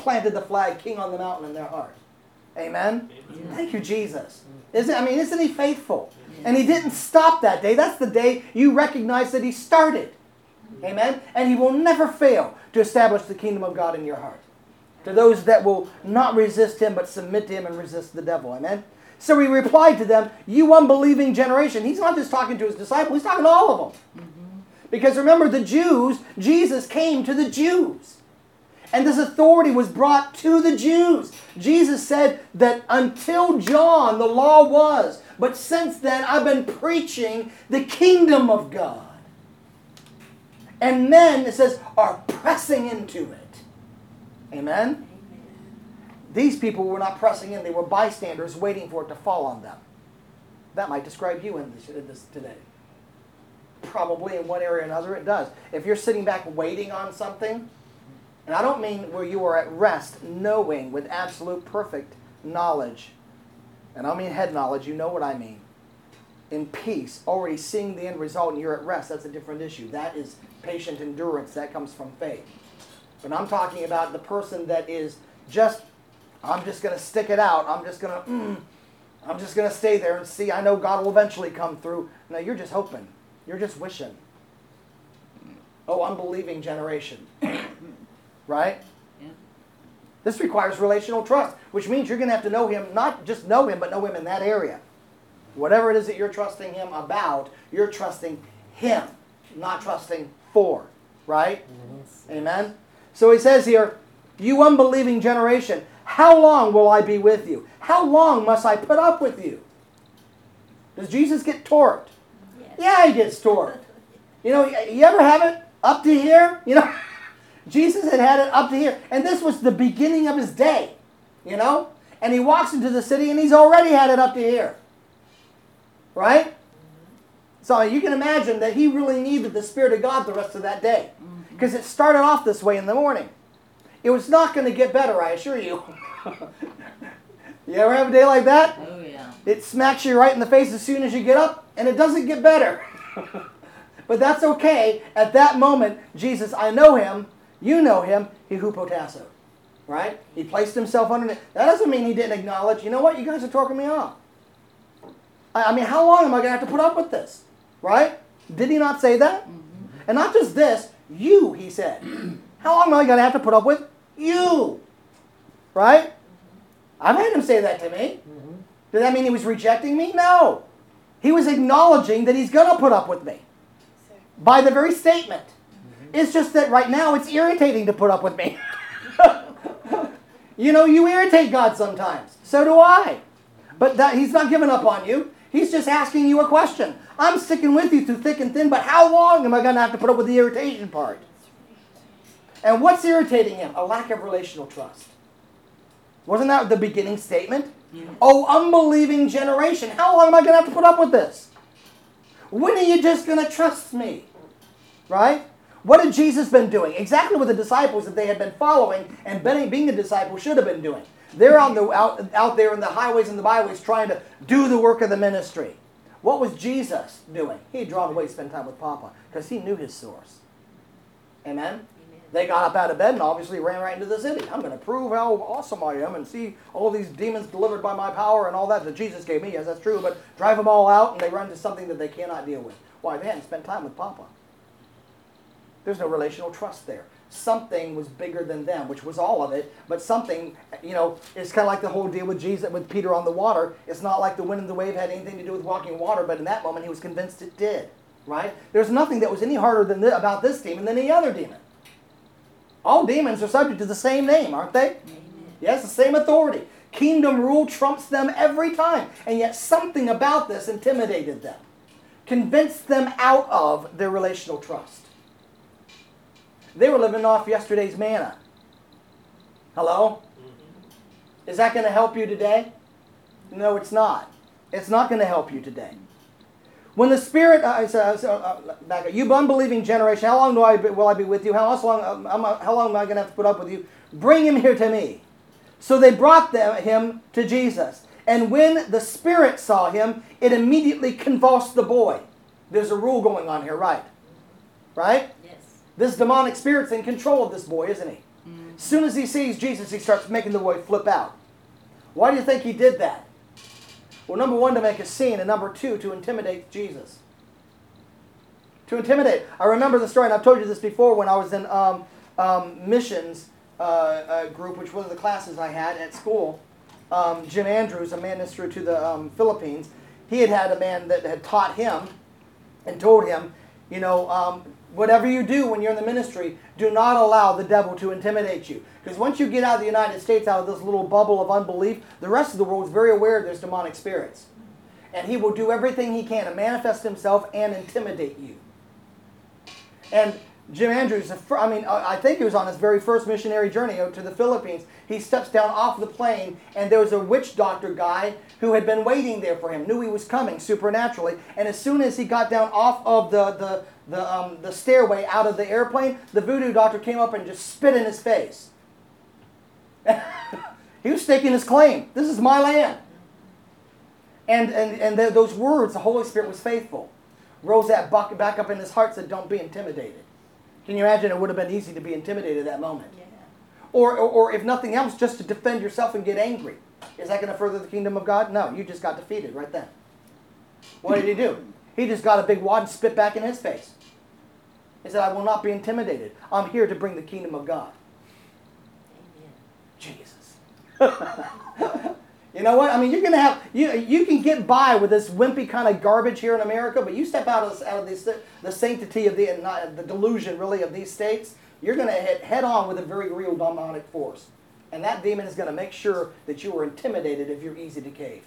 planted the flag King on the mountain in their heart. Amen? Amen. Thank you, Jesus. Isn't, I mean, isn't he faithful? Yes. And he didn't stop that day. That's the day you recognize that he started. Amen? And he will never fail to establish the kingdom of God in your heart. To those that will not resist him but submit to him and resist the devil. Amen? So he replied to them, you unbelieving generation. He's not just talking to his disciples. He's talking to all of them. Mm-hmm. Because remember, the Jews, Jesus came to the Jews. And this authority was brought to the Jews. Jesus said that until John, the law was. But since then, I've been preaching the kingdom of God. And men, it says, are pressing into it. Amen? Amen? These people were not pressing in. They were bystanders waiting for it to fall on them. That might describe you in this, in this today. Probably in one area or another it does. If you're sitting back waiting on something, and I don't mean where you are at rest, knowing with absolute perfect knowledge, and I don't mean head knowledge, you know what I mean. In peace, already seeing the end result and you're at rest, that's a different issue. That is patient endurance. That comes from faith. But I'm talking about the person that is just, I'm just going to stick it out. I'm just going to, mm, I'm just going to stay there and see. I know God will eventually come through. No, you're just hoping. You're just wishing. Oh, unbelieving generation. Right? Yeah. This requires relational trust, which means you're going to have to know him, not just know him, but know him in that area. Whatever it is that you're trusting him about, you're trusting him, not trusting for. Right? Yes. Amen? So he says here, you unbelieving generation, how long will I be with you? How long must I put up with you? Does Jesus get torqued? Yes. Yeah, he gets torqued. You know, you ever have it up to here? You know, Jesus had had it up to here. And this was the beginning of his day, you know? And he walks into the city and he's already had it up to here. Right? So you can imagine that he really needed the Spirit of God the rest of that day. Because it started off this way in the morning. It was not going to get better, I assure you. You ever have a day like that? Oh, yeah. It smacks you right in the face as soon as you get up, and it doesn't get better. But that's okay. At that moment, Jesus, I know him, you know him, he hupotasso. Right? He placed himself underneath. That doesn't mean he didn't acknowledge, you know what, you guys are talking me off. I, I mean, how long am I going to have to put up with this? Right? Did he not say that? Mm-hmm. And not just this, you, he said. How long am I going to have to put up with you? Right? I've had him say that to me. Mm-hmm. Did that mean he was rejecting me? No. He was acknowledging that he's going to put up with me. By the very statement. Mm-hmm. It's just that right now it's irritating to put up with me. You know, you irritate God sometimes. So do I. But that, he's not giving up on you. He's just asking you a question. I'm sticking with you through thick and thin, but how long am I going to have to put up with the irritation part? And what's irritating him? A lack of relational trust. Wasn't that the beginning statement? Yeah. Oh, unbelieving generation. How long am I going to have to put up with this? When are you just going to trust me? Right? What had Jesus been doing? Exactly what the disciples that they had been following and being a disciple should have been doing. They're on the, out, out there in the highways and the byways trying to do the work of the ministry. What was Jesus doing? He had drawn away to spend time with Papa because he knew his source. Amen? Amen? They got up out of bed and obviously ran right into the city. I'm going to prove how awesome I am and see all these demons delivered by my power and all that that Jesus gave me. Yes, that's true, but drive them all out and they run into something that they cannot deal with. Why? They hadn't spent time with Papa. There's no relational trust there. Something was bigger than them, which was all of it, but something, you know, it's kind of like the whole deal with Jesus, with Peter on the water. It's not like the wind and the wave had anything to do with walking water, but in that moment he was convinced it did, right? There's nothing that was any harder than th- about this demon than any other demon. All demons are subject to the same name, aren't they? Amen. Yes, the same authority. Kingdom rule trumps them every time, and yet something about this intimidated them, convinced them out of their relational trust. They were living off yesterday's manna. Hello? Mm-hmm. Is that going to help you today? No, it's not. It's not going to help you today. When the Spirit, uh, uh, uh, back up, you unbelieving generation, how long do I be, will I be with you? How long, uh, how long am I going to have to put up with you? Bring him here to me. So they brought them, him to Jesus. And when the Spirit saw him, it immediately convulsed the boy. There's a rule going on here, right? Right? Yes. This demonic spirit's in control of this boy, isn't he? Mm-hmm. As soon as he sees Jesus, he starts making the boy flip out. Why do you think he did that? Well, number one, to make a scene, and number two, to intimidate Jesus. To intimidate. I remember the story, and I've told you this before, when I was in um, um, missions uh, uh, group, which was one of the classes I had at school. Um, Jim Andrews, a minister to the um, Philippines, he had had a man that had taught him and told him, you know, um, whatever you do when you're in the ministry, do not allow the devil to intimidate you. Because once you get out of the United States, out of this little bubble of unbelief, the rest of the world is very aware there's demonic spirits. And he will do everything he can to manifest himself and intimidate you. And Jim Andrews, I mean, I think he was on his very first missionary journey to the Philippines. He steps down off the plane, and there was a witch doctor guy who had been waiting there for him, knew he was coming supernaturally. And as soon as he got down off of the, the, the, um, the stairway out of the airplane, the voodoo doctor came up and just spit in his face. He was staking his claim. This is my land. And, and, and the, those words, the Holy Spirit was faithful. Rose that back up in his heart, said, don't be intimidated. Can you imagine? It would have been easy to be intimidated at that moment. Yeah. Or, or, or if nothing else, just to defend yourself and get angry. Is that going to further the kingdom of God? No, you just got defeated right then. What did he do? He just got a big wad and spit back in his face. He said, I will not be intimidated. I'm here to bring the kingdom of God. Amen. Jesus. You know what? I mean, you're going to have, you you can get by with this wimpy kind of garbage here in America, but you step out of, out of this, the sanctity of the, not, the delusion, really, of these states, you're going to hit head on with a very real demonic force. And that demon is going to make sure that you are intimidated if you're easy to cave.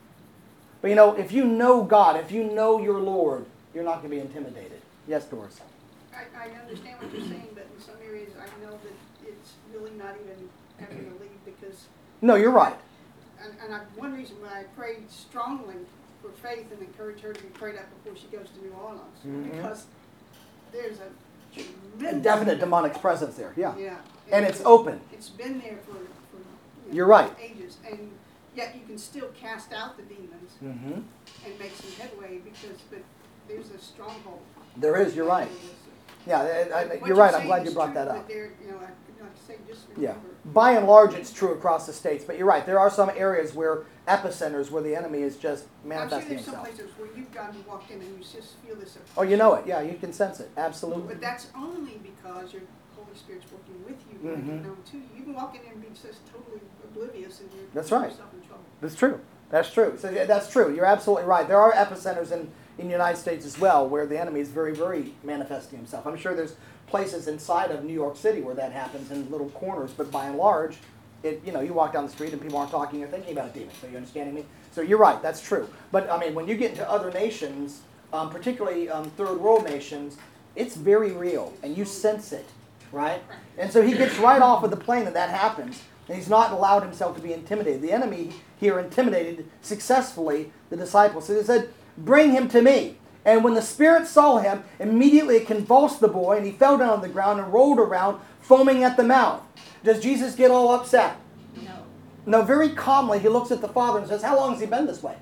But you know, if you know God, if you know your Lord, you're not going to be intimidated. Yes, Doris? I, I understand what you're saying, but in some areas I know that it's really not even having to leave because... No, you're right. And, and I, one reason why I prayed strongly for Faith and encouraged her to be prayed up before she goes to New Orleans, Mm-hmm. because there's a A tremendous... definite demonic presence there, yeah. Yeah. And it's open. It's been there for, for you know, You're right. ages, and yet you can still cast out the demons Mm-hmm. and make some headway because but there's a stronghold. There is, you're right. Yeah, I, I, What you're right. I'm saying glad is you brought true, that but up. there, you know, like, like I say, just Yeah. remember. By and large, it's true across the states. But you're right. There are some areas where epicenters where the enemy is just I'm sure manifesting there's some himself. places where you've gone and walked in and you just feel this. Oh, you know it. Yeah, you can sense it. Absolutely. But that's only because your Holy Spirit's working with you, and Mhm. you know to you. You can walk in there and be just totally oblivious, and you're That's putting right. yourself in trouble. That's true. That's true. So yeah, that's true. You're absolutely right. There are epicenters in, in the United States as well where the enemy is very, very manifesting himself. I'm sure there's places inside of New York City where that happens in little corners, but by and large, it you know, you walk down the street and people aren't talking or thinking about demons. Are you understanding me? So you're right. That's true. But I mean, when you get into other nations, um, particularly um, third world nations, it's very real, and you sense it, right? And so he gets right off of the plane, and that happens. And he's not allowed himself to be intimidated. The enemy here intimidated successfully the disciples. So they said, bring him to me. And when the spirit saw him, immediately it convulsed the boy, and he fell down on the ground and rolled around, foaming at the mouth. Does Jesus get all upset? No. No, very calmly he looks at the Father and says, how long has he been this way?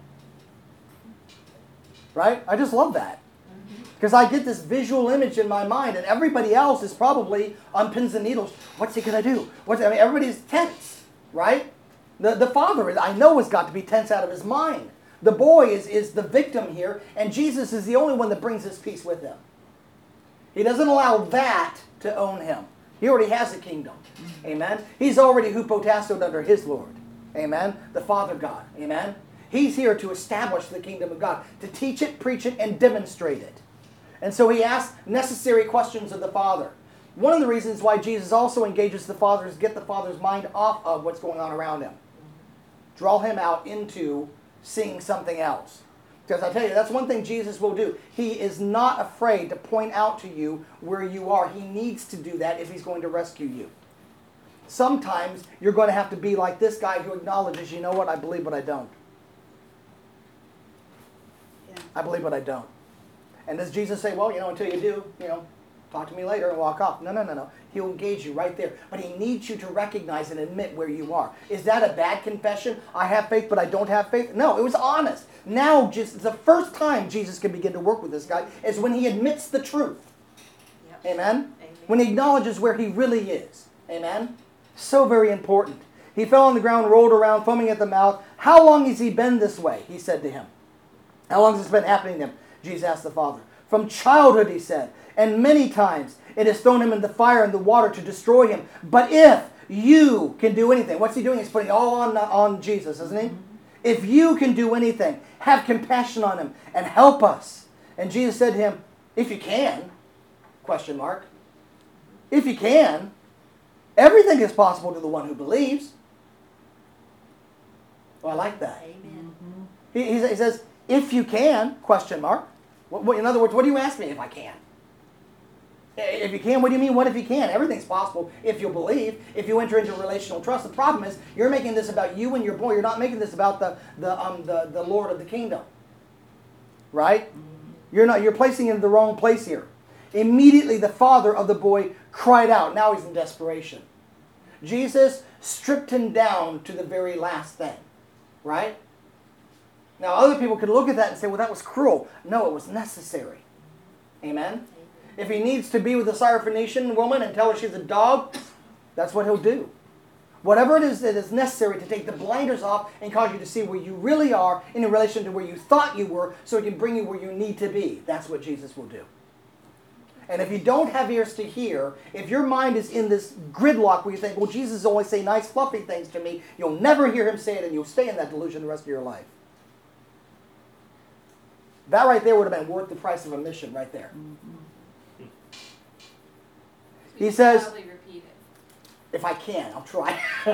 Right? I just love that. Because I get this visual image in my mind, and everybody else is probably on pins and needles. What's he going to do? What's, I mean, everybody's tense, right? The, the father, is, I know, has got to be tense out of his mind. The boy is, is the victim here, and Jesus is the only one that brings his peace with him. He doesn't allow that to own him. He already has a kingdom. Amen? He's already hupotassoed under his Lord. Amen? The Father God. Amen? He's here to establish the kingdom of God, to teach it, preach it, and demonstrate it. And so he asks necessary questions of the Father. One of the reasons why Jesus also engages the Father is to get the Father's mind off of what's going on around him. Draw him out into seeing something else. Because I tell you, that's one thing Jesus will do. He is not afraid to point out to you where you are. He needs to do that if he's going to rescue you. Sometimes you're going to have to be like this guy who acknowledges, you know what, I believe but I don't. Yeah. I believe but I don't. And does Jesus say, well, you know, until you do, you know, talk to me later and walk off? No, no, no, no. He'll engage you right there. But he needs you to recognize and admit where you are. Is that a bad confession? I have faith, but I don't have faith? No, it was honest. Now, just the first time Jesus can begin to work with this guy is when he admits the truth. Yep. Amen? Amen. When he acknowledges where he really is. Amen? So very important. He fell on the ground, rolled around, foaming at the mouth. How long has he been this way? He said to him. How long has this been happening to him? Jesus asked the Father. From childhood, he said. And many times it has thrown him in the fire and the water to destroy him. But if you can do anything. What's he doing? He's putting it all on, on Jesus, isn't he? If you can do anything, have compassion on him and help us. And Jesus said to him, if you can, question mark. If you can, everything is possible to the one who believes. Well, I like that. Amen. He, he, he says, if you can, question mark. What, what, in other words, what do you ask me if I can? If you can, what do you mean, what if you can? Everything's possible if you believe, if you enter into relational trust. The problem is, you're making this about you and your boy. You're not making this about the, the, um, the, the Lord of the kingdom. Right? You're not. You're placing him in the wrong place here. Immediately the father of the boy cried out. Now he's in desperation. Jesus stripped him down to the very last thing. Right? Now other people could look at that and say, well, that was cruel. No, it was necessary. Amen? If he needs to be with a Syrophoenician woman and tell her she's a dog, that's what he'll do. Whatever it is that is necessary to take the blinders off and cause you to see where you really are in relation to where you thought you were, so he can bring you where you need to be. That's what Jesus will do. And if you don't have ears to hear, if your mind is in this gridlock where you think, well, Jesus only say nice fluffy things to me, you'll never hear him say it and you'll stay in that delusion the rest of your life. That right there would have been worth the price of admission right there. Mm-hmm. He says, Repeat it. if I can, I'll try.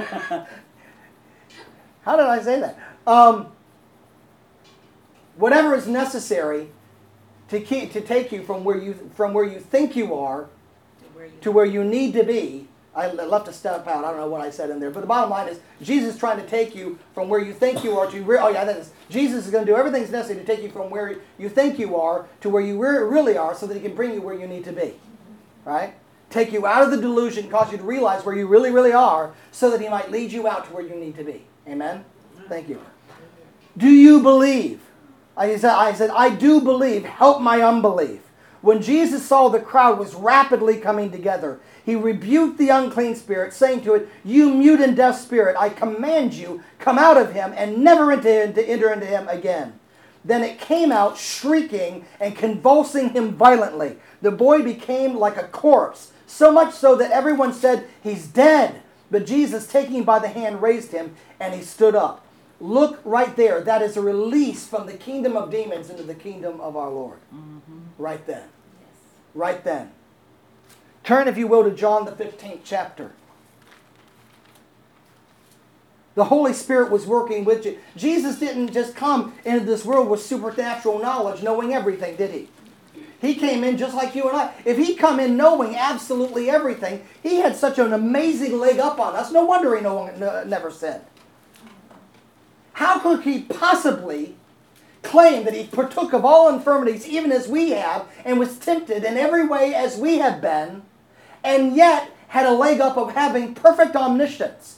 How did I say that? Um, whatever is necessary to keep, to take you from where you from where you think you are To where you, to where you need to be. I left a step out. I don't know what I said in there, but the bottom line is Jesus is trying to take you from where you think you are to re- oh yeah, that is Jesus is going to do everything that's necessary to take you from where you think you are to where you re- really are, so that he can bring you where you need to be, right? Take you out of the delusion, cause you to realize where you really, really are, so that he might lead you out to where you need to be. Amen? Thank you. Do you believe? I said, I said, I do believe. Help my unbelief. When Jesus saw the crowd was rapidly coming together, he rebuked the unclean spirit, saying to it, you mute and deaf spirit, I command you, come out of him and never enter into, enter into him again. Then it came out, shrieking and convulsing him violently. The boy became like a corpse, so much so that everyone said, he's dead. But Jesus, taking him by the hand, raised him, and he stood up. Look right there. That is a release from the kingdom of demons into the kingdom of our Lord. Mm-hmm. Right then. yes. Right then. Turn, if you will, to John the fifteenth chapter. The Holy Spirit was working with you. Jesus didn't just come into this world with supernatural knowledge, knowing everything, did he? He came in just like you and I. If he'd come in knowing absolutely everything, he had such an amazing leg up on us. No wonder he no one, no, never sinned. How could he possibly claim that he partook of all infirmities even as we have, and was tempted in every way as we have been, and yet had a leg up of having perfect omniscience?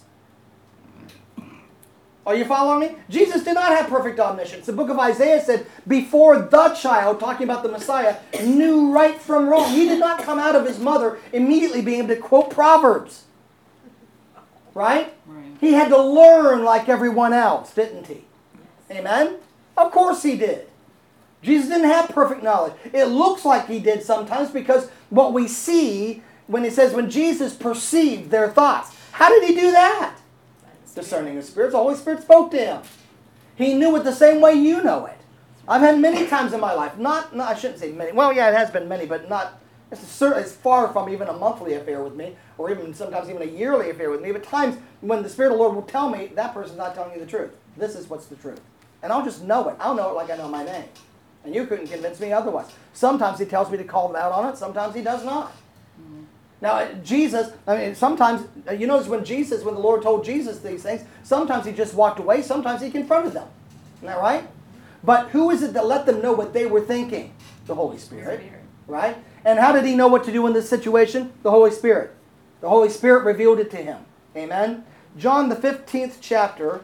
Are you following me? Jesus did not have perfect omniscience. The book of Isaiah said, before the child, talking about the Messiah, knew right from wrong. He did not come out of his mother immediately being able to quote Proverbs. Right? Right. He had to learn like everyone else, didn't he? Amen? Of course he did. Jesus didn't have perfect knowledge. It looks like he did sometimes, because what we see when he says, when Jesus perceived their thoughts. How did he do that? Discerning the spirits. The Holy Spirit spoke to him. He knew it the same way you know it. I've had many times in my life, not, not I shouldn't say many, well yeah, it has been many, but not, it's, a, it's far from even a monthly affair with me, or even sometimes even a yearly affair with me, but times when the Spirit of the Lord will tell me, that person's not telling you the truth. This is what's the truth. And I'll just know it. I'll know it like I know my name. And you couldn't convince me otherwise. Sometimes he tells me to call them out on it, sometimes he does not. Now, Jesus, I mean, sometimes, you notice when Jesus, when the Lord told Jesus these things, sometimes he just walked away, sometimes he confronted them. Isn't that right? But who is it that let them know what they were thinking? The Holy Spirit. Spirit. Right? And how did he know what to do in this situation? The Holy Spirit. The Holy Spirit revealed it to him. Amen? John the fifteenth chapter.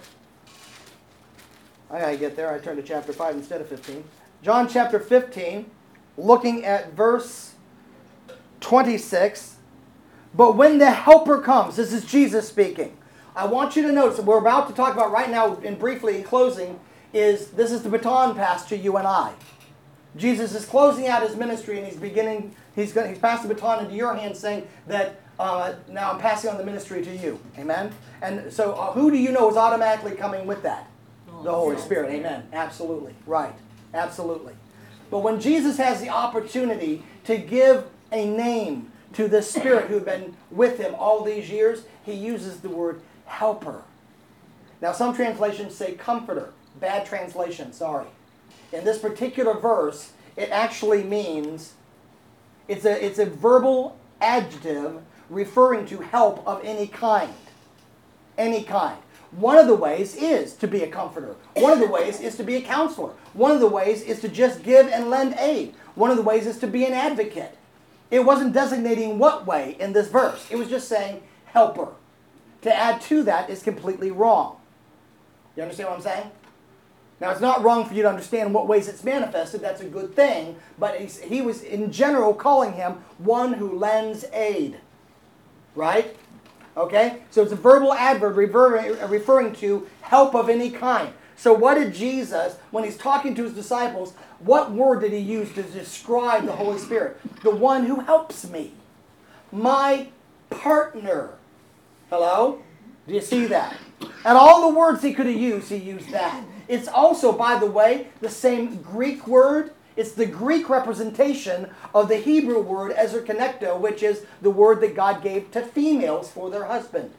I gotta get there. I turned to chapter five instead of fifteen. John chapter fifteen, looking at verse twenty-six. But when the helper comes, this is Jesus speaking. I want you to notice that we're about to talk about right now, and briefly in closing, is this is the baton passed to you and I. Jesus is closing out his ministry, and he's beginning, he's, going, he's passed the baton into your hands, saying that uh, now I'm passing on the ministry to you. Amen? And so uh, who do you know is automatically coming with that? The Holy Spirit. Amen. Absolutely. Right. Absolutely. But when Jesus has the opportunity to give a name to the Spirit who had been with him all these years, he uses the word helper. Now some translations say comforter. Bad translation, sorry. In this particular verse, it actually means, it's a, it's a verbal adjective referring to help of any kind. Any kind. One of the ways is to be a comforter. One of the ways is to be a counselor. One of the ways is to just give and lend aid. One of the ways is to be an advocate. It wasn't designating what way in this verse. It was just saying helper. To add to that is completely wrong. You understand what I'm saying? Now, it's not wrong for you to understand what ways it's manifested. That's a good thing. But he's, he was, in general, calling him one who lends aid. Right? Okay? So it's a verbal adverb referring, referring to help of any kind. So what did Jesus, when he's talking to his disciples, what word did he use to describe the Holy Spirit? The one who helps me. My partner. Hello? Do you see that? And all the words he could have used, he used that. It's also, by the way, the same Greek word. It's the Greek representation of the Hebrew word ezer kenekto, which is the word that God gave to females for their husband.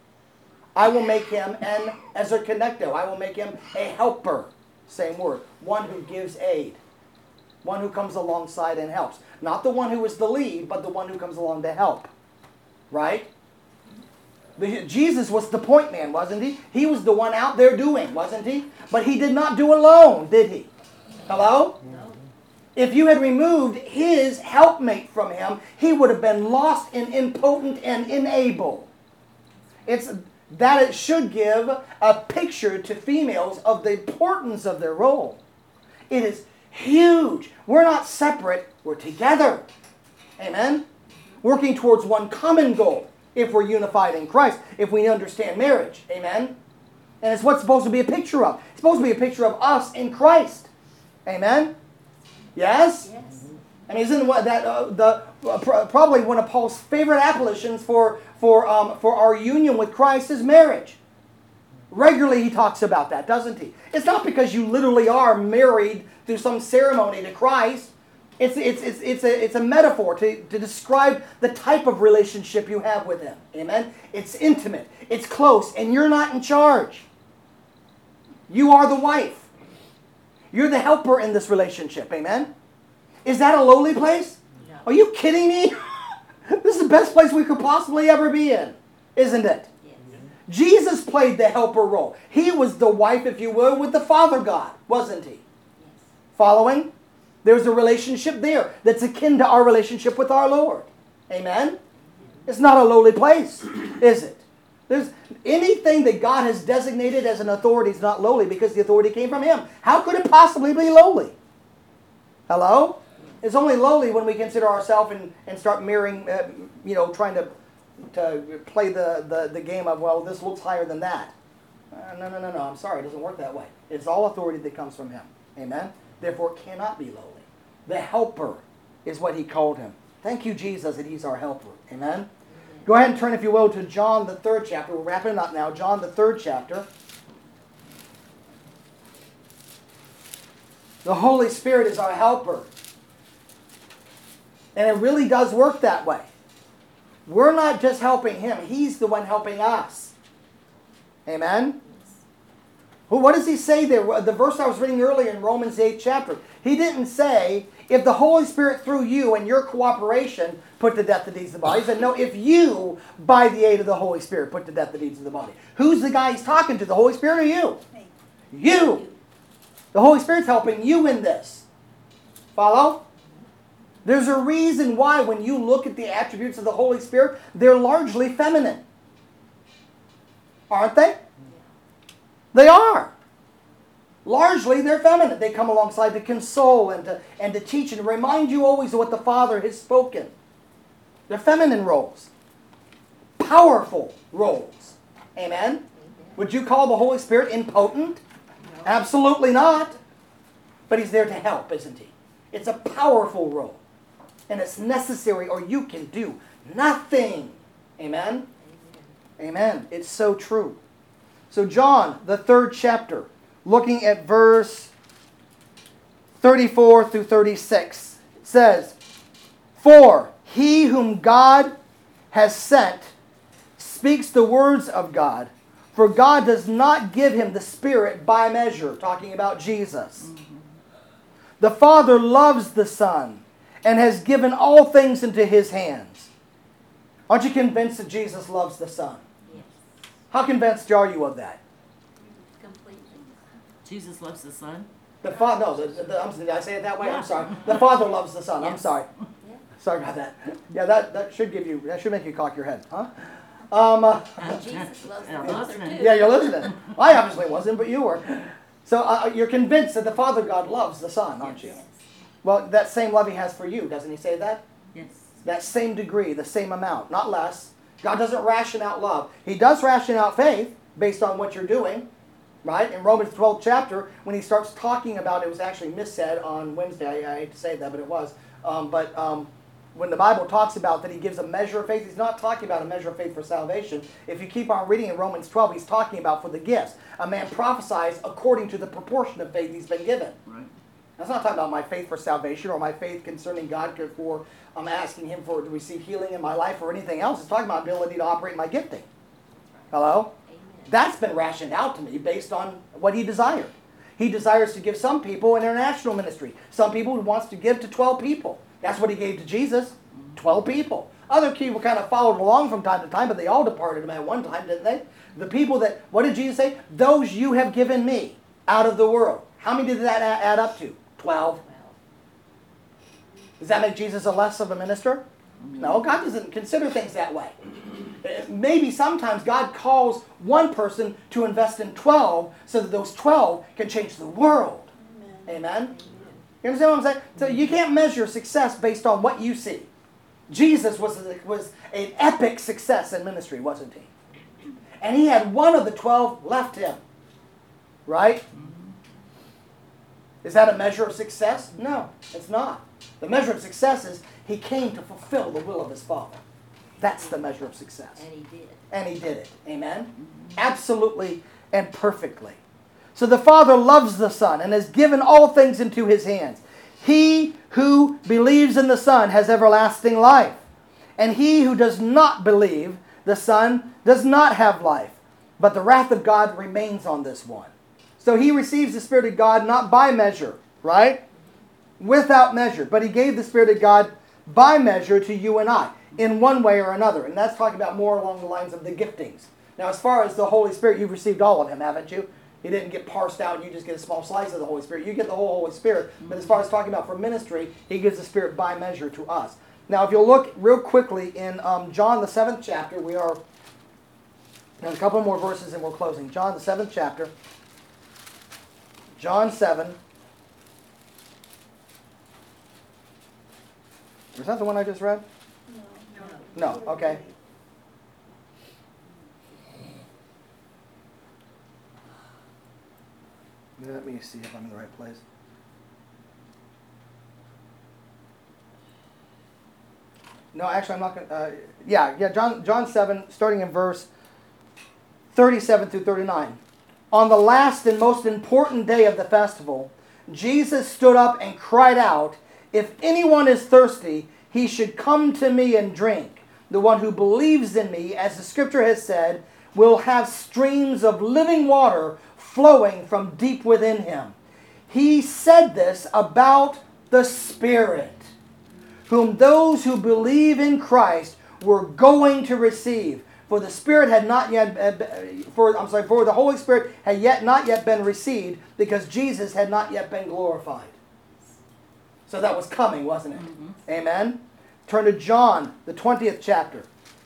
I will make him an ezer kenekto. I will make him a helper. Same word. One who gives aid. One who comes alongside and helps. Not the one who is the lead, but the one who comes along to help. Right? Jesus was the point man, wasn't he? He was the one out there doing, wasn't he? But he did not do alone, did he? Hello? No. If you had removed his helpmate from him, he would have been lost and impotent and unable. It's that it should give a picture to females of the importance of their role. It is huge. We're not separate. We're together. Amen? Working towards one common goal if we're unified in Christ, if we understand marriage. Amen? And it's what's supposed to be a picture of. It's supposed to be a picture of us in Christ. Amen? Yes? Yes. I mean, isn't what that uh, the uh, pr- probably one of Paul's favorite appellations for for um, for our union with Christ is marriage. Regularly, he talks about that, doesn't he? It's not because you literally are married through some ceremony to Christ. It's it's it's it's a it's a metaphor to to describe the type of relationship you have with Him. Amen. It's intimate. It's close, and you're not in charge. You are the wife. You're the helper in this relationship. Amen. Is that a lowly place? No. Are you kidding me? This is the best place we could possibly ever be in, isn't it? Yes. Jesus played the helper role. He was the wife, if you will, with the Father God, wasn't he? Yes. Following? There's a relationship there that's akin to our relationship with our Lord. Amen? It's not a lowly place, is it? There's anything that God has designated as an authority is not lowly because the authority came from Him. How could it possibly be lowly? Hello? It's only lowly when we consider ourselves and, and start mirroring, uh, you know, trying to to play the, the, the game of, well, this looks higher than that. Uh, no, no, no, no. I'm sorry. It doesn't work that way. It's all authority that comes from Him. Amen? Therefore, it cannot be lowly. The helper is what He called Him. Thank you, Jesus, that He's our helper. Amen? Amen. Go ahead and turn, if you will, to John, the third chapter. We're wrapping it up now. John, the third chapter. The Holy Spirit is our helper. And it really does work that way. We're not just helping Him. He's the one helping us. Amen? Well, what does He say there? The verse I was reading earlier in Romans the eighth chapter. He didn't say, if the Holy Spirit through you and your cooperation put to death the deeds of the body. He said, no, if you, by the aid of the Holy Spirit, put to death the deeds of the body. Who's the guy He's talking to, the Holy Spirit or you? You. The Holy Spirit's helping you in this. Follow? There's a reason why when you look at the attributes of the Holy Spirit, they're largely feminine. Aren't they? They are. Largely, they're feminine. They come alongside to console and to, and to teach and to remind you always of what the Father has spoken. They're feminine roles. powerful roles. Amen? Amen. Would you call the Holy Spirit impotent? No. Absolutely not. But He's there to help, isn't He? It's a powerful role. And it's necessary or you can do nothing. Amen? Amen. Amen. It's so true. So John, the third chapter, looking at verse thirty-four through thirty-six, it says, "For he whom God has sent speaks the words of God, for God does not give him the Spirit by measure," talking about Jesus. Mm-hmm. "The Father loves the Son and has given all things into His hands." Aren't you convinced that Jesus loves the Son? Yes. How convinced are you of that? Completely. Jesus loves the Son? The Father, no, the, the, I'm, did I say it that way? Yeah. I'm sorry. The Father loves the Son. I'm Yes. sorry. Yeah. Sorry about that. Yeah, that, that should give you, that should make you cock your head, huh? Um, uh, Jesus loves the Yeah, Father listening. too. yeah, you're listening. I obviously wasn't, but you were. So uh, you're convinced that the Father God loves the Son, aren't you? Yes. Well, that same love He has for you, doesn't He say that? Yes. That same degree, the same amount, not less. God doesn't ration out love. He does ration out faith based on what you're doing, right? In Romans twelfth chapter, when he starts talking about, it was actually missaid on Wednesday, I, I hate to say that, but it was. Um, but um, when the Bible talks about that He gives a measure of faith, He's not talking about a measure of faith for salvation. If you keep on reading in Romans twelve, He's talking about for the gifts. A man prophesies according to the proportion of faith he's been given. Right. That's not talking about my faith for salvation or my faith concerning God for I'm asking Him for to receive healing in my life or anything else. It's talking about ability to operate my gifting. Hello? Amen. That's been rationed out to me based on what He desired. He desires to give some people an international ministry. Some people He wants to give to twelve people. That's what He gave to Jesus, twelve people. Other people kind of followed along from time to time, but they all departed Him at one time, didn't they? The people that, what did Jesus say? Those you have given me out of the world. How many did that add up to? Twelve. Well, Does that make Jesus a less of a minister? No, God doesn't consider things that way. Maybe sometimes God calls one person to invest in twelve so that those twelve can change the world. Amen? amen. You understand what I'm saying? So you can't measure success based on what you see. Jesus was, was an epic success in ministry, wasn't He? And He had one of the twelve left Him. Right? Is that a measure of success? No, it's not. The measure of success is He came to fulfill the will of His Father. That's the measure of success. And He did. And He did it. Amen? Mm-hmm. Absolutely and perfectly. So the Father loves the Son and has given all things into His hands. He who believes in the Son has everlasting life. And he who does not believe the Son does not have life. But the wrath of God remains on this one. So he receives the Spirit of God not by measure, right? Without measure. But He gave the Spirit of God by measure to you and I, in one way or another. And that's talking about more along the lines of the giftings. Now, as far as the Holy Spirit, you've received all of Him, haven't you? He didn't get parsed out and you just get a small slice of the Holy Spirit. You get the whole Holy Spirit. But as far as talking about for ministry, He gives the Spirit by measure to us. Now, if you'll look real quickly in um, John, the seventh chapter, we are, there's a couple more verses and we're closing. John, the seventh chapter. John seven. Was that the one I just read? No. No, okay. Let me see if I'm in the right place. No, actually, I'm not going to. Uh, yeah, yeah, John, John seven, starting in verse thirty-seven through thirty-nine. On the last and most important day of the festival, Jesus stood up and cried out, "If anyone is thirsty, he should come to me and drink. The one who believes in me, as the Scripture has said, will have streams of living water flowing from deep within him." He said this about the Spirit, whom those who believe in Christ were going to receive. For the Spirit had not yet, for I'm sorry, for the Holy Spirit had yet not yet been received, because Jesus had not yet been glorified. So that was coming, wasn't it? Mm-hmm. Amen. Turn to John, the twentieth chapter.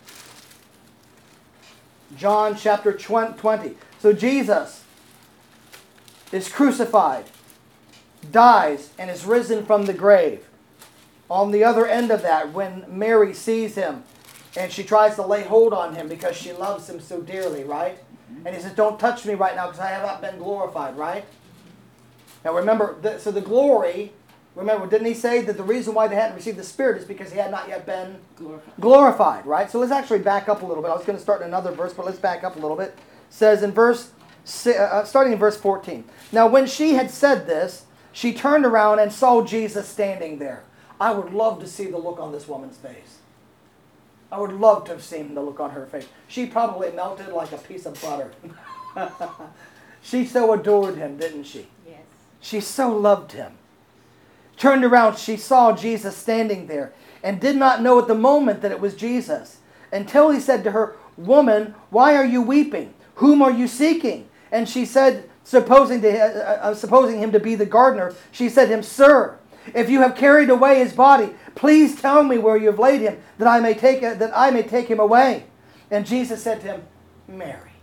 John chapter twenty. So Jesus is crucified, dies, and is risen from the grave. On the other end of that, when Mary sees Him And she tries to lay hold on him because she loves him so dearly, right? And he says, don't touch me right now because I have not been glorified, right? Now remember, the, so the glory, remember, didn't he say that the reason why they hadn't received the Spirit is because he had not yet been Glorified. glorified, right? So let's actually back up a little bit. I was going to start in another verse, but let's back up a little bit. It says in verse, uh, starting in verse fourteen. Now when she had said this, she turned around and saw Jesus standing there. I would love to see the look on this woman's face. I would love to have seen the look on her face. She probably melted like a piece of butter. She so adored him, didn't she? Yes. She so loved him. Turned around, she saw Jesus standing there and did not know at the moment that it was Jesus until he said to her, "Woman, why are you weeping? Whom are you seeking?" And she said, supposing, to, uh, uh, supposing him to be the gardener, she said to him, "Sir, if you have carried away his body, please tell me where you have laid him, that I may take uh, that I may take him away." And Jesus said to him, "Mary."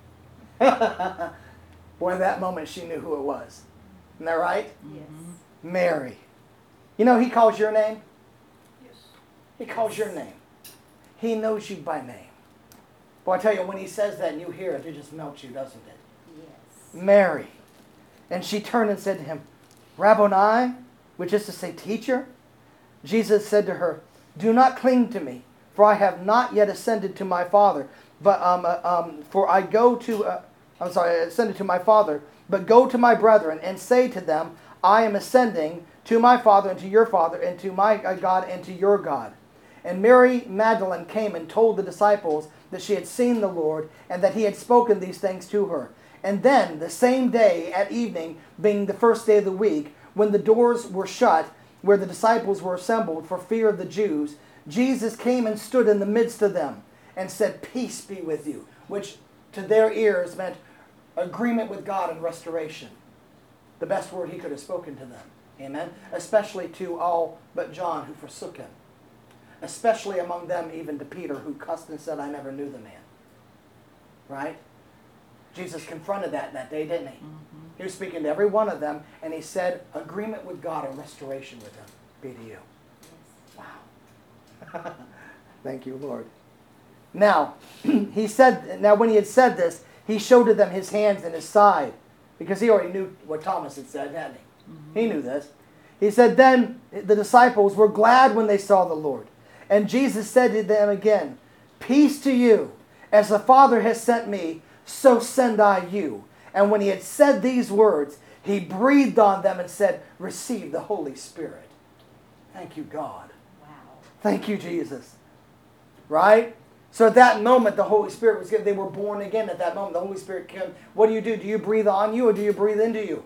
Boy, in that moment she knew who it was. Isn't that right? Yes. Mary. You know, he calls your name. Yes. He calls your name. He knows you by name. Boy, I tell you, when he says that and you hear it, it just melts you, doesn't it? Yes. Mary. And she turned and said to him, "Rabboni," which is to say, teacher. Jesus said to her, "Do not cling to me, for I have not yet ascended to my Father. But um, uh, um, for I go to, uh, I'm sorry, I ascended to my Father. But go to my brethren and say to them, I am ascending to my Father and to your Father, and to my God and to your God." And Mary Magdalene came and told the disciples that she had seen the Lord, and that he had spoken these things to her. And then, the same day at evening, being the first day of the week, when the doors were shut, where the disciples were assembled for fear of the Jews, Jesus came and stood in the midst of them, and said, "Peace be with you," which to their ears meant agreement with God and restoration. The best word he could have spoken to them. Amen? Especially to all but John, who forsook him. Especially among them, even to Peter, who cussed and said, "I never knew the man." Right? Jesus confronted that that day, didn't he? Mm-hmm. He was speaking to every one of them, and he said, agreement with God and restoration with him be to you. Wow. Thank you, Lord. Now, he said, now when he had said this, he showed to them his hands and his side, because he already knew what Thomas had said, hadn't he? Mm-hmm. He knew this. He said, then the disciples were glad when they saw the Lord. And Jesus said to them again, "Peace to you. As the Father has sent me, so send I you." And when he had said these words, he breathed on them and said, "Receive the Holy Spirit." Thank you, God. Wow. Thank you, Jesus. Right? So at that moment, the Holy Spirit was given. They were born again at that moment. The Holy Spirit came. What do you do? Do you breathe on you or do you breathe into you?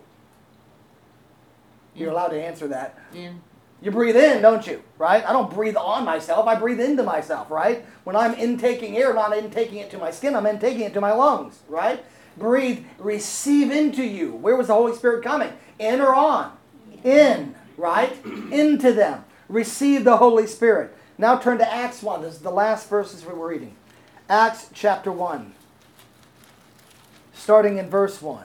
You're allowed to answer that. In. You breathe in, don't you? Right? I don't breathe on myself. I breathe into myself, right? When I'm intaking air, I'm not intaking it to my skin. I'm intaking it to my lungs, right? Breathe, receive into you. Where was the Holy Spirit coming? In or on? In, right? Into them. Receive the Holy Spirit. Now turn to Acts one. This is the last verses we were reading. Acts chapter one. Starting in verse one.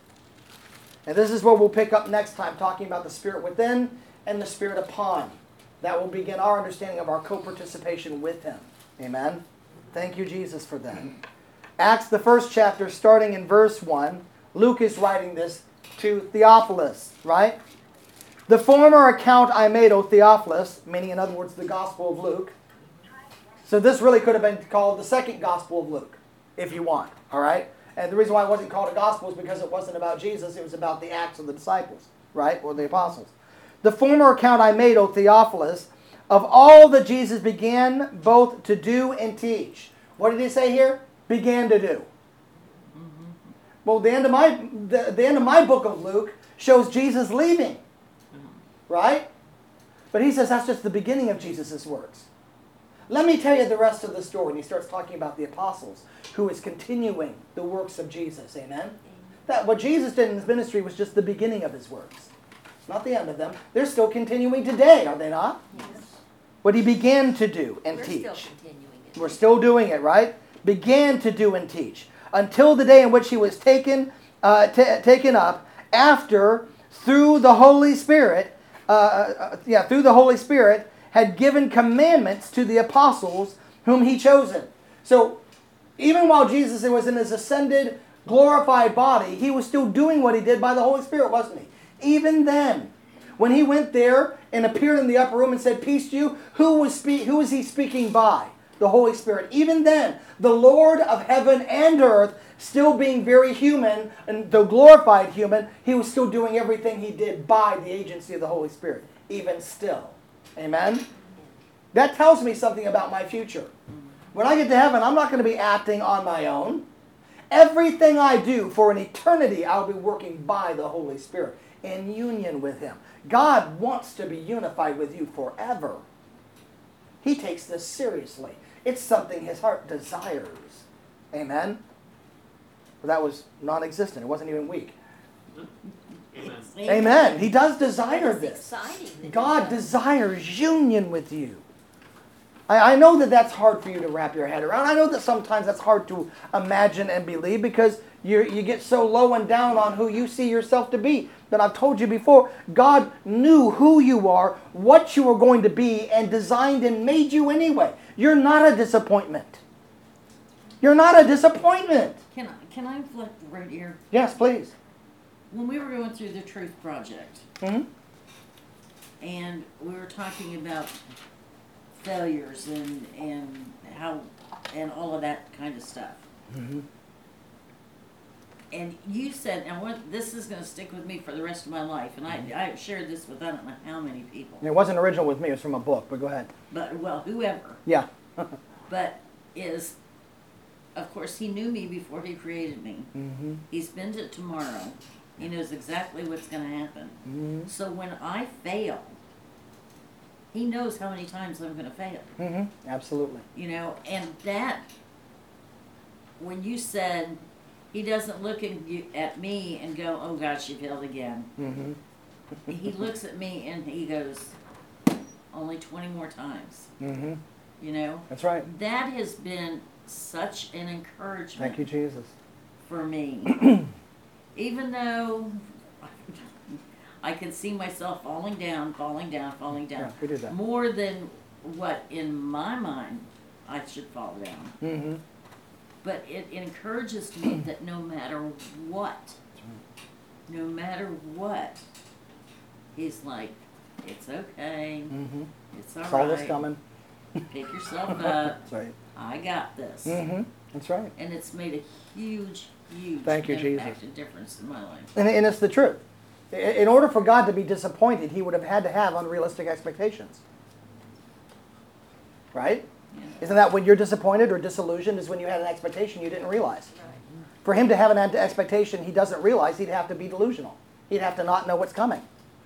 And this is where we'll pick up next time, talking about the Spirit within and the Spirit upon. That will begin our understanding of our co-participation with Him. Amen? Thank you, Jesus, for that. Acts, the first chapter, starting in verse one. Luke is writing this to Theophilus, right? "The former account I made, O Theophilus," meaning, in other words, the Gospel of Luke. So this really could have been called the second Gospel of Luke, if you want, all right? And the reason why it wasn't called a Gospel is because it wasn't about Jesus, it was about the Acts of the disciples, right, or the apostles. "The former account I made, O Theophilus, of all that Jesus began both to do and teach." What did he say here? Began to do. Mm-hmm. Well, the end of my the, the end of my book of Luke shows Jesus leaving. Right? But he says that's just the beginning of Jesus' works. Let me tell you the rest of the story. And he starts talking about the apostles, who is continuing the works of Jesus. Amen? That what Jesus did in his ministry was just the beginning of his works. Not the end of them. They're still continuing today, are they not? Yes. What he began to do and We're teach. still continuing it. We're still doing it, right? Began to do and teach. Until the day in which he was taken, uh, t- taken up, after, through the Holy Spirit, Uh, uh, yeah, through the Holy Spirit, had given commandments to the apostles whom he chosen. So even while Jesus was in his ascended, glorified body, he was still doing what he did by the Holy Spirit, wasn't he? Even then, when he went there and appeared in the upper room and said, "Peace to you," who was spe- who was he speaking by? The Holy Spirit. Even then, the Lord of heaven and earth, still being very human, and though glorified human, he was still doing everything he did by the agency of the Holy Spirit, even still. Amen? That tells me something about my future. When I get to heaven, I'm not going to be acting on my own. Everything I do for an eternity, I'll be working by the Holy Spirit in union with him. God wants to be unified with you forever. He takes this seriously. It's something his heart desires. Amen? Well, that was non-existent. It wasn't even weak. Amen. Amen. He does desire It's this. exciting that he God does. desires union with you. I, I know that that's hard for you to wrap your head around. I know that sometimes that's hard to imagine and believe because you you get so low and down on who you see yourself to be. But I've told you before, God knew who you are, what you were going to be, and designed and made you anyway. You're not a disappointment. You're not a disappointment. Can I, can I inflect right here? Yes, please. When we were going through the Truth Project, hmm and we were talking about failures and and how and all of that kind of stuff. hmm And you said, and what this is going to stick with me for the rest of my life. And I I shared this with I don't know how many people, It wasn't original with me. It was from a book, but go ahead. but well, whoever. Yeah. But is, of course, he knew me before he created me. hmm He's been to tomorrow. He knows exactly what's going to happen. hmm So when I fail, he knows how many times I'm going to fail. hmm Absolutely. You know, and that, when you said, he doesn't look at, you, at me and go, "Oh gosh, you failed again." hmm He looks at me and he goes, "Only twenty more times." hmm You know, That's right. that has been such an encouragement Thank you, Jesus. for me. Even though I can see myself falling down, falling down, falling down. Yeah, we do that. More than what in my mind I should fall down. hmm But it encourages me that no matter what, no matter what, he's like, "It's okay, hmm it's It's all this alright, coming. pick yourself up, That's right. I got this." hmm That's right. And it's made a huge, huge Thank you, impact Jesus. and difference in my life. And, and it's the truth. I- In order for God to be disappointed, he would have had to have unrealistic expectations. Right? Yeah. Isn't that when you're disappointed or disillusioned is when you had an expectation you didn't realize? Right. For him to have an ant- expectation he doesn't realize, he'd have to be delusional. He'd have to not know what's coming.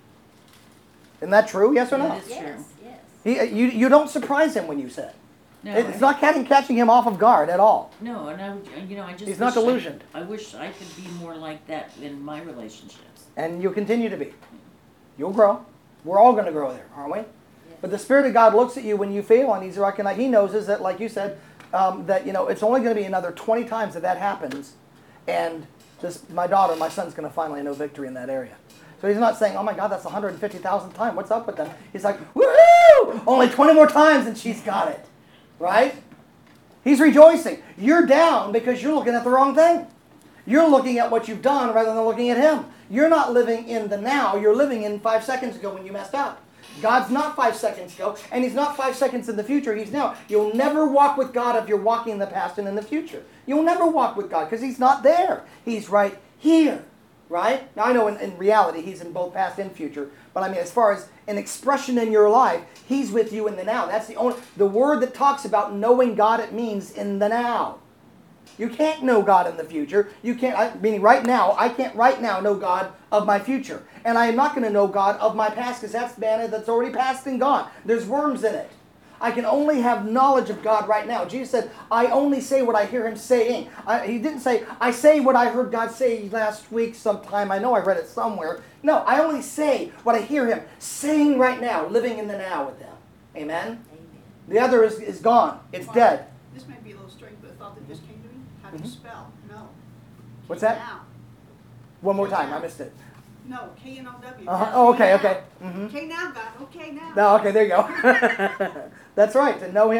Isn't that true? Yes or no? It is. Yes, true. yes. He, uh, you, you don't surprise him when you say it. No, It's not catching, catching him off of guard at all. no, and I, you know, I just He's not wish I- delusioned. I wish I could be more like that in my relationships. And you'll continue to be. You'll grow. We're all going to grow there, aren't we? But the Spirit of God looks at you when you fail, and He's recognized. He knows is that, like you said, um, that you know it's only going to be another twenty times that that happens, and this my daughter, my son's going to finally know victory in that area. So He's not saying, "Oh my God, that's one hundred fifty thousandth time. What's up with them?" He's like, "Woohoo! Only twenty more times, and she's got it." Right? He's rejoicing. You're down because you're looking at the wrong thing. You're looking at what you've done rather than looking at Him. You're not living in the now. You're living in five seconds ago when you messed up. God's not five seconds ago, and He's not five seconds in the future. He's now. You'll never walk with God if you're walking in the past and in the future. You'll never walk with God because He's not there. He's right here, right? Now, I know in, in reality He's in both past and future, but I mean as far as an expression in your life, He's with you in the now. That's the only, the word that talks about knowing God, it means in the now. You can't know God in the future. You can't, I, meaning right now, I can't right now know God of my future. And I am not going to know God of my past because that's manna that's already passed and gone. There's worms in it. I can only have knowledge of God right now. Jesus said, "I only say what I hear Him saying." I, he didn't say, "I say what I heard God say last week sometime. I know I read it somewhere." No, I only say what I hear Him saying right now, living in the now with Him. Amen? Amen. The other is, is gone. It's Wow. dead. This may be a little strange, but a thought that just came to me. How do you Mhm. spell? No. What's K that? now. One more time. I missed it. No, K N O W. Uh-huh. Oh, okay, K okay. now. Mm-hmm. K now, God. Okay now. No, okay, there you go. That's right. To know Him,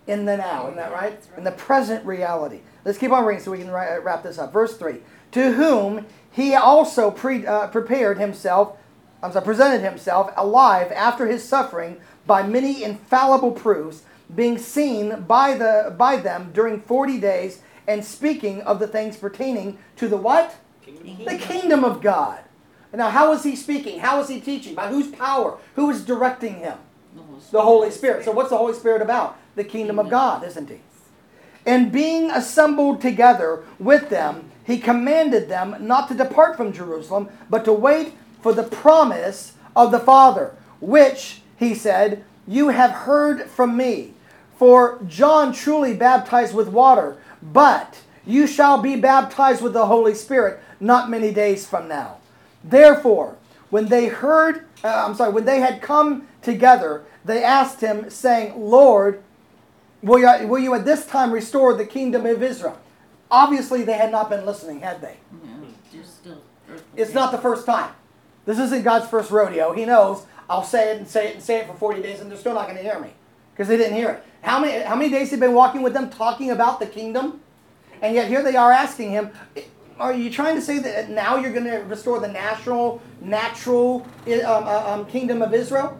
in the now. Isn't that right? That's right. In the present reality. Let's keep on reading so we can ri- wrap this up. Verse three. To whom he also pre- uh, prepared himself, I'm sorry, presented himself alive after his suffering by many infallible proofs, being seen by the by them during forty days, and speaking of the things pertaining to the what? Kingdom. The kingdom of God. Now, how is he speaking? How is he teaching? By whose power? Who is directing him? The Holy Spirit. So what's the Holy Spirit about? The kingdom of God, isn't he? And being assembled together with them, he commanded them not to depart from Jerusalem, but to wait for the promise of the Father, which, he said, you have heard from me. For John truly baptized with water, but you shall be baptized with the Holy Spirit not many days from now. Therefore, when they heard, uh, I'm sorry, when they had come together, they asked him, saying, Lord, will you, will you at this time restore the kingdom of Israel? Obviously, they had not been listening, had they? No, just still earthly. It's not the first time. This isn't God's first rodeo. He knows I'll say it and say it and say it for forty days, and they're still not going to hear me because they didn't hear it. How many, how many days have he been walking with them talking about the kingdom? And yet here they are asking him, are you trying to say that now you're going to restore the national, natural um, uh, um, kingdom of Israel?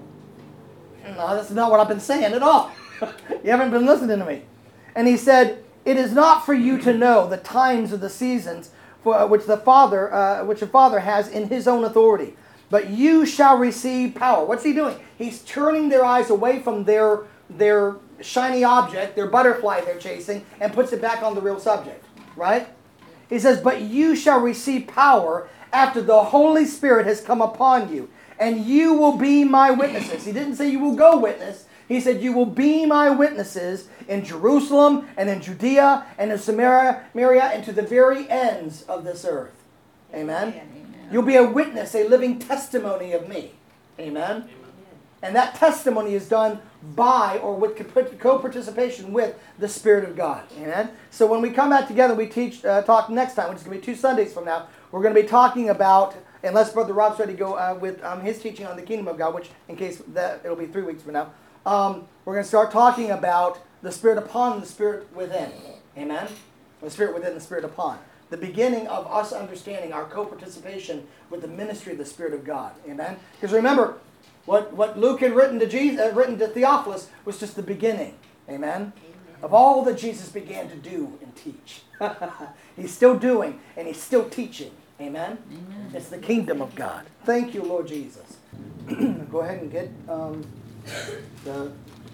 No, that's not what I've been saying at all. You haven't been listening to me. And he said, it is not for you to know the times or the seasons for uh, which the Father, uh, which the Father has in his own authority. But you shall receive power. What's he doing? He's turning their eyes away from their, their shiny object, their butterfly they're chasing, and puts it back on the real subject. Right? He says, but you shall receive power after the Holy Spirit has come upon you, and you will be my witnesses. He didn't say you will go witness. He said you will be my witnesses in Jerusalem and in Judea and in Samaria and to the very ends of this earth. Amen? Amen. You'll be a witness, a living testimony of me. Amen? And that testimony is done by or with co-participation with the Spirit of God. Amen? So when we come back together, we teach, uh, talk next time, which is going to be two Sundays from now, we're going to be talking about, unless Brother Rob's ready to go uh, with um, his teaching on the kingdom of God, which in case that it'll be three weeks from now, um, we're going to start talking about the Spirit upon, the Spirit within. Amen? The Spirit within, the Spirit upon. The beginning of us understanding our co-participation with the ministry of the Spirit of God. Amen? Because remember, What, what Luke had written to, Jesus, uh, written to Theophilus was just the beginning. Amen? Amen? Of all that Jesus began to do and teach. He's still doing and he's still teaching. Amen? Amen? It's the kingdom of God. Thank you, Lord Jesus. Go ahead and get um, the,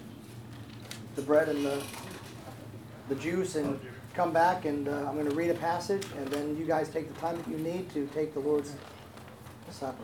the bread and the, the juice and come back, and uh, I'm going to read a passage, and then you guys take the time that you need to take the Lord's Supper.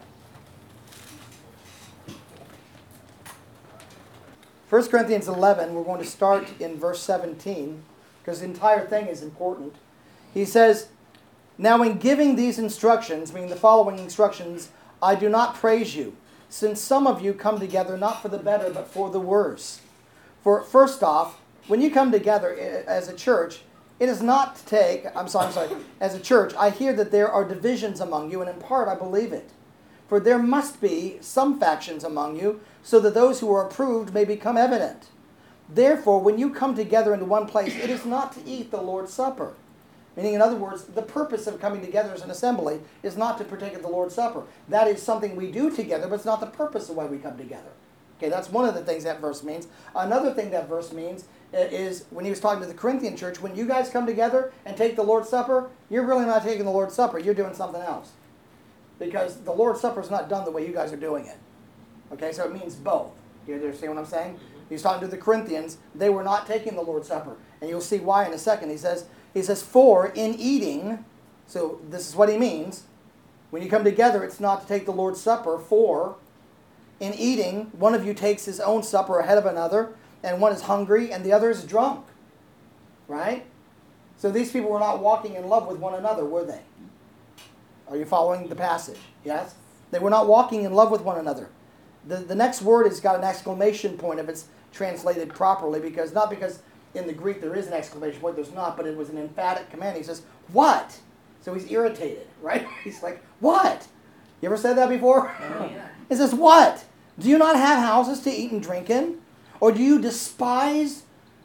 First Corinthians eleven, we're going to start in verse seventeen, because the entire thing is important. He says, now in giving these instructions, meaning the following instructions, I do not praise you, since some of you come together not for the better, but for the worse. For first off, when you come together as a church, it is not to take, I'm sorry, I'm sorry, as a church, I hear that there are divisions among you, and in part I believe it. For there must be some factions among you, so that those who are approved may become evident. Therefore, when you come together into one place, it is not to eat the Lord's Supper. Meaning, in other words, the purpose of coming together as an assembly is not to partake of the Lord's Supper. That is something we do together, but it's not the purpose of why we come together. Okay, that's one of the things that verse means. Another thing that verse means is, when he was talking to the Corinthian church, when you guys come together and take the Lord's Supper, you're really not taking the Lord's Supper, you're doing something else. Because the Lord's Supper is not done the way you guys are doing it. Okay, so it means both. You understand what I'm saying? He's talking to the Corinthians. They were not taking the Lord's Supper. And you'll see why in a second. He says, he says, for in eating, so this is what he means. When you come together, it's not to take the Lord's Supper. For in eating, one of you takes his own supper ahead of another, and one is hungry, and the other is drunk. Right? So these people were not walking in love with one another, were they? Are you following the passage? Yes? They were not walking in love with one another. The, the next word has got an exclamation point if it's translated properly, because not because in the Greek there is an exclamation point, there's not, but it was an emphatic command. He says, what? So he's irritated, right? He's like, what? You ever said that before? Oh, yeah. He says, what? Do you not have houses to eat and drink in? Or do you despise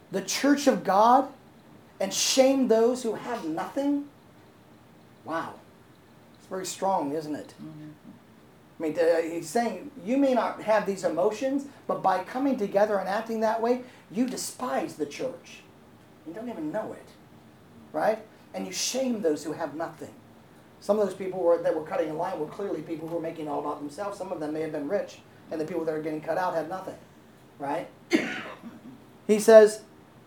the church of God and shame those who have nothing? Wow. It's very strong, isn't it? I mean, uh, he's saying you may not have these emotions, but by coming together and acting that way, you despise the church. You don't even know it, right? And you shame those who have nothing. Some of those people were, that were cutting in line were clearly people who were making all about themselves. Some of them may have been rich, and the people that are getting cut out had nothing, right? He says,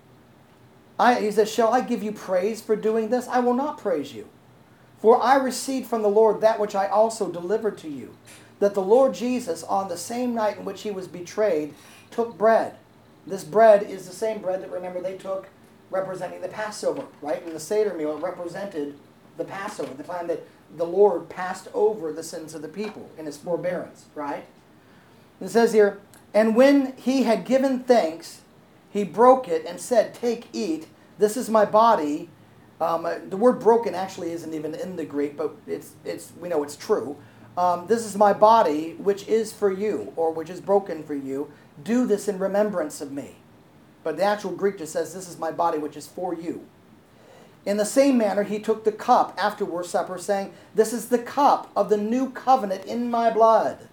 I, he says, shall I give you praise for doing this? I will not praise you. For I received from the Lord that which I also delivered to you, that the Lord Jesus, on the same night in which he was betrayed, took bread. This bread is the same bread that, remember, they took representing the Passover, right? In the Seder meal, it represented the Passover, the time that the Lord passed over the sins of the people in his forbearance, right? It says here, and when he had given thanks, he broke it and said, take, eat, this is my body. Um, uh, the word broken actually isn't even in the Greek, but it's it's we know it's true. Um, this is my body, which is for you, or which is broken for you. Do this in remembrance of me. But the actual Greek just says, this is my body, which is for you. In the same manner, he took the cup after supper, saying, this is the cup of the new covenant in my blood.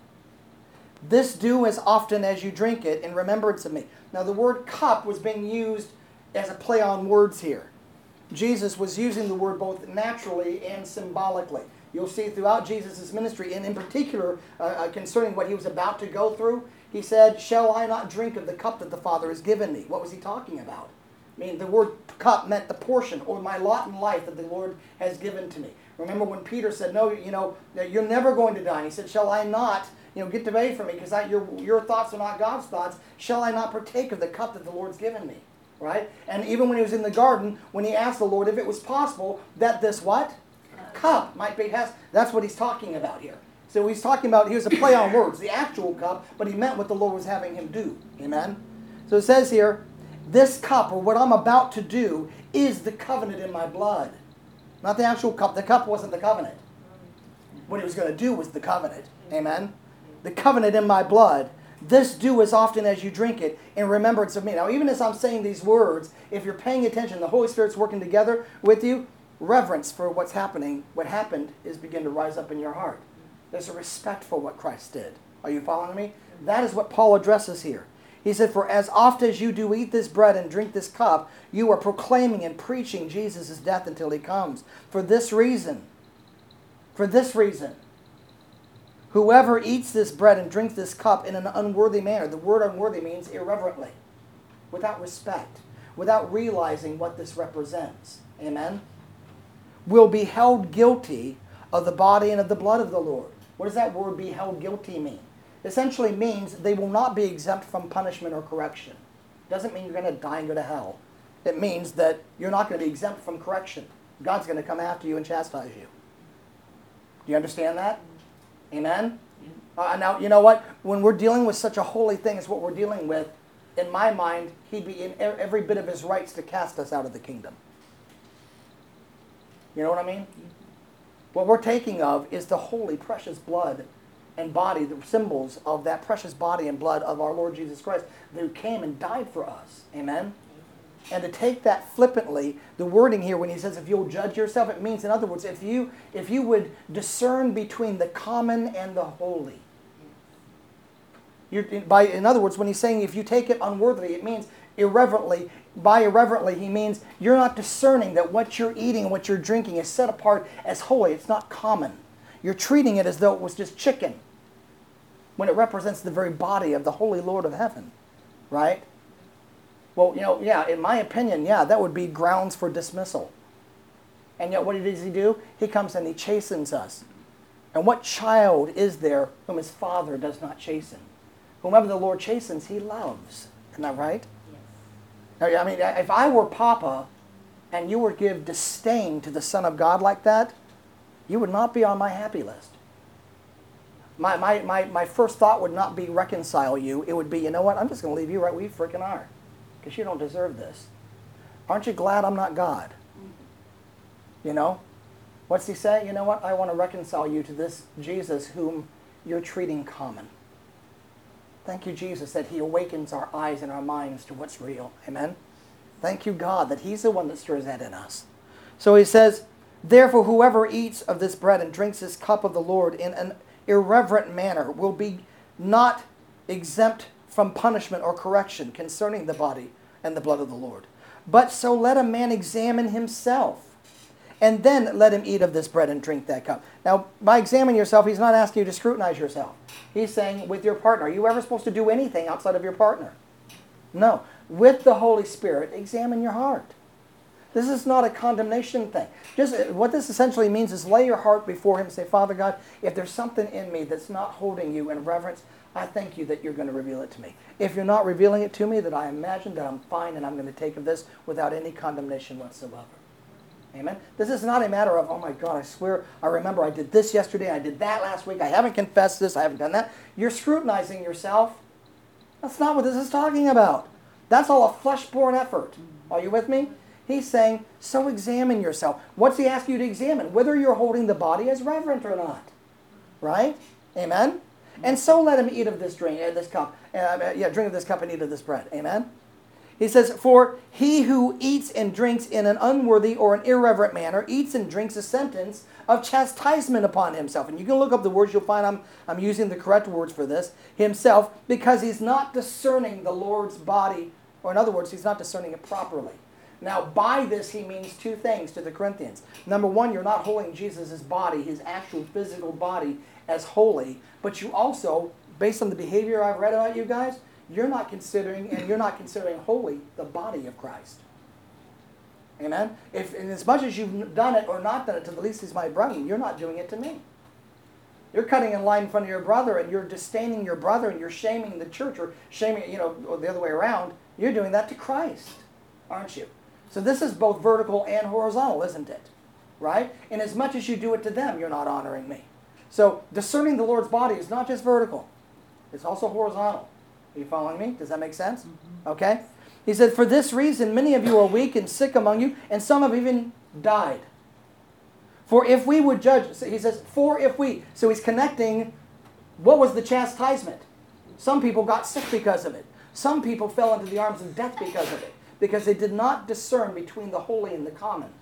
This do as often as you drink it in remembrance of me. Now, the word cup was being used as a play on words here. Jesus was using the word both naturally and symbolically. You'll see throughout Jesus' ministry, and in particular uh, uh, concerning what he was about to go through, he said, shall I not drink of the cup that the Father has given me? What was he talking about? I mean, the word cup meant the portion or my lot in life that the Lord has given to me. Remember when Peter said, no, you know, you're never going to die. And he said, shall I not, you know, get away from me because your, your thoughts are not God's thoughts. Shall I not partake of the cup that the Lord's given me? Right? And even when he was in the garden, when he asked the Lord if it was possible that this what? Cup might be passed. That's what he's talking about here. So he's talking about, here's a play on words, the actual cup, but he meant what the Lord was having him do. Amen? So it says here, this cup, or what I'm about to do, is the covenant in my blood. Not the actual cup. The cup wasn't the covenant. What he was going to do was the covenant. Amen? The covenant in my blood. This do as often as you drink it in remembrance of me. Now, even as I'm saying these words, if you're paying attention, the Holy Spirit's working together with you, reverence for what's happening, what happened, is begin to rise up in your heart. There's a respect for what Christ did. Are you following me? That is what Paul addresses here. He said, for as oft as you do eat this bread and drink this cup, you are proclaiming and preaching Jesus' death until he comes. For this reason, for this reason, whoever eats this bread and drinks this cup in an unworthy manner, the word unworthy means irreverently, without respect, without realizing what this represents, amen, will be held guilty of the body and of the blood of the Lord. What does that word be held guilty mean? Essentially means they will not be exempt from punishment or correction. Doesn't mean you're going to die and go to hell. It means that you're not going to be exempt from correction. God's going to come after you and chastise you. Do you understand that? Amen? Uh, now, you know what? When we're dealing with such a holy thing as what we're dealing with, in my mind, he'd be in every bit of his rights to cast us out of the kingdom. You know what I mean? What we're taking of is the holy, precious blood and body, the symbols of that precious body and blood of our Lord Jesus Christ, who came and died for us. Amen? And to take that flippantly, the wording here when he says if you'll judge yourself, it means, in other words, if you if you would discern between the common and the holy. You're, by, in other words, when he's saying if you take it unworthily, it means irreverently. By irreverently, he means you're not discerning that what you're eating and what you're drinking is set apart as holy. It's not common. You're treating it as though it was just chicken, when it represents the very body of the Holy Lord of Heaven, right? Well, you know, yeah, in my opinion, yeah, that would be grounds for dismissal. And yet what does he do? He comes and he chastens us. And what child is there whom his father does not chasten? Whomever the Lord chastens, he loves. Isn't that right? Yes. Now, I mean, if I were Papa and you were to give disdain to the Son of God like that, you would not be on my happy list. My, my, my, my first thought would not be reconcile you. It would be, you know what, I'm just going to leave you right where you freaking are. Because you don't deserve this. Aren't you glad I'm not God? You know? What's he say? You know what? I want to reconcile you to this Jesus whom you're treating common. Thank you, Jesus, that he awakens our eyes and our minds to what's real. Amen? Thank you, God, that He's the one that stirs that in us. So he says, therefore, whoever eats of this bread and drinks this cup of the Lord in an irreverent manner will be not exempt from punishment or correction concerning the body and the blood of the Lord. But so let a man examine himself, and then let him eat of this bread and drink that cup. Now, by examining yourself, he's not asking you to scrutinize yourself. He's saying with your partner. Are you ever supposed to do anything outside of your partner? No. With the Holy Spirit, examine your heart. This is not a condemnation thing. Just what this essentially means is lay your heart before Him and say, Father God, if there's something in me that's not holding you in reverence, I thank you that you're going to reveal it to me. If you're not revealing it to me, that I imagine that I'm fine and I'm going to take of this without any condemnation whatsoever. Amen? This is not a matter of, oh my God, I swear, I remember I did this yesterday, I did that last week, I haven't confessed this, I haven't done that. You're scrutinizing yourself. That's not what this is talking about. That's all a flesh-born effort. Are you with me? He's saying, so examine yourself. What's he asking you to examine? Whether you're holding the body as reverent or not. Right? Amen? And so let him eat of this drink, uh, this cup. Uh, yeah, drink of this cup and eat of this bread. Amen? He says, for he who eats and drinks in an unworthy or an irreverent manner eats and drinks a sentence of chastisement upon himself. And you can look up the words. You'll find I'm, I'm using the correct words for this. Himself, because he's not discerning the Lord's body. Or in other words, he's not discerning it properly. Now, by this, he means two things to the Corinthians. Number one, you're not holding Jesus' body, his actual physical body, as holy. But you also, based on the behavior I've read about you guys, you're not considering, and you're not considering holy the body of Christ. Amen? If, and as much as you've done it or not done it to the least is my brother, you're not doing it to me. You're cutting in line in front of your brother, and you're disdaining your brother, and you're shaming the church, or shaming, you know, or the other way around. You're doing that to Christ, aren't you? So this is both vertical and horizontal, isn't it? Right? And as much as you do it to them, you're not honoring me. So discerning the Lord's body is not just vertical. It's also horizontal. Are you following me? Does that make sense? Mm-hmm. Okay? He said, for this reason, many of you are weak and sick among you, and some have even died. For if we would judge, he says, for if we. So he's connecting, what was the chastisement? Some people got sick because of it. Some people fell into the arms of death because of it. Because they did not discern between the holy and the common.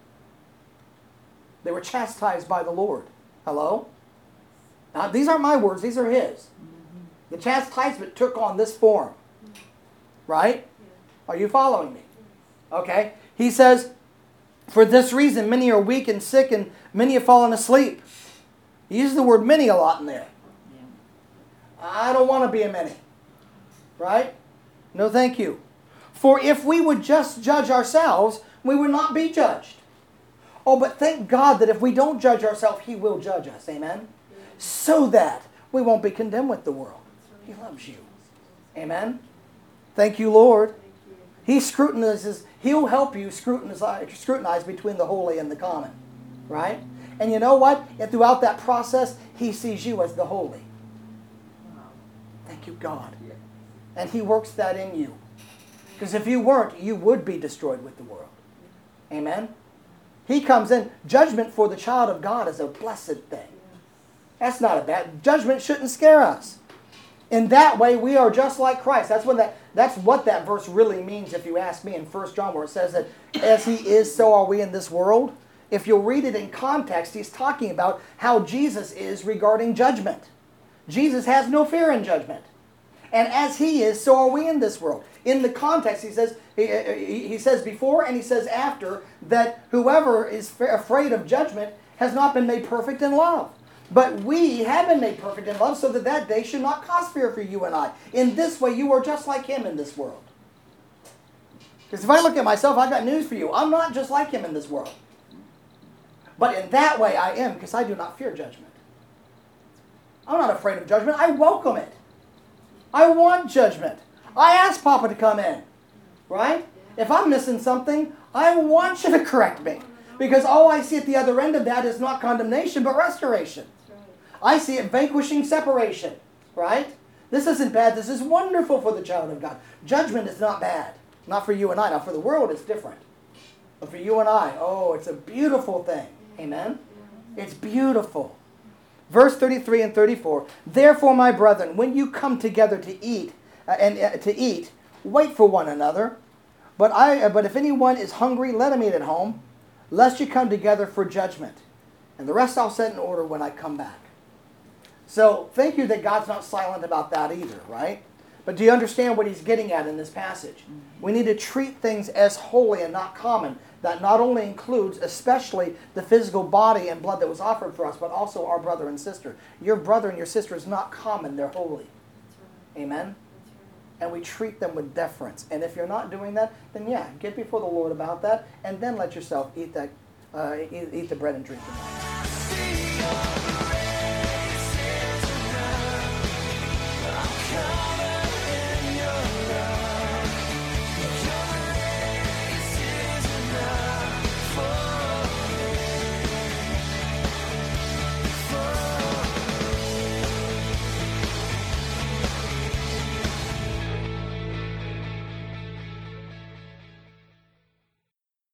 They were chastised by the Lord. Hello? Now, these aren't my words, these are his. The chastisement took on this form. Right? Are you following me? Okay. He says, for this reason, many are weak and sick, and many have fallen asleep. He uses the word many a lot in there. I don't want to be a many. Right? No, thank you. For if we would just judge ourselves, we would not be judged. Oh, but thank God that if we don't judge ourselves, He will judge us. Amen? So that we won't be condemned with the world. He loves you. Amen? Thank you, Lord. He scrutinizes, He'll help you scrutinize, scrutinize between the holy and the common. Right? And you know what? And throughout that process, He sees you as the holy. Thank you, God. And He works that in you. Because if you weren't, you would be destroyed with the world. Amen? He comes in. Judgment for the child of God is a blessed thing. That's not a bad. Judgment shouldn't scare us. In that way, we are just like Christ. That's what that, that's what that verse really means if you ask me in First John, where it says that as He is, so are we in this world. If you'll read it in context, he's talking about how Jesus is regarding judgment. Jesus has no fear in judgment. And as He is, so are we in this world. In the context, he says, he, he says before and he says after that whoever is afraid of judgment has not been made perfect in love. But we have been made perfect in love so that that day should not cause fear for you and I. In this way, you are just like Him in this world. Because if I look at myself, I've got news for you. I'm not just like Him in this world. But in that way, I am, because I do not fear judgment. I'm not afraid of judgment. I welcome it. I want judgment. I ask Papa to come in. Right? If I'm missing something, I want you to correct me. Because all I see at the other end of that is not condemnation, but restoration. I see it vanquishing separation. Right? This isn't bad. This is wonderful for the child of God. Judgment is not bad. Not for you and I. Now, for the world, it's different. But for you and I, oh, it's a beautiful thing. Amen? It's beautiful. Verse thirty-three and thirty-four. Therefore, my brethren, when you come together to eat, uh, and uh, to eat, wait for one another. But I, but if anyone is hungry, let him eat at home, lest you come together for judgment. And the rest I'll set in order when I come back. So thank you that God's not silent about that either, right? But do you understand what he's getting at in this passage? Mm-hmm. We need to treat things as holy and not common. That not only includes especially the physical body and blood that was offered for us, but also our brother and sister. Your brother and your sister is not common, they're holy. Right. Amen? Right. And we treat them with deference. And if you're not doing that, then yeah, get before the Lord about that, and then let yourself eat that, uh, eat, eat the bread and drink the wine.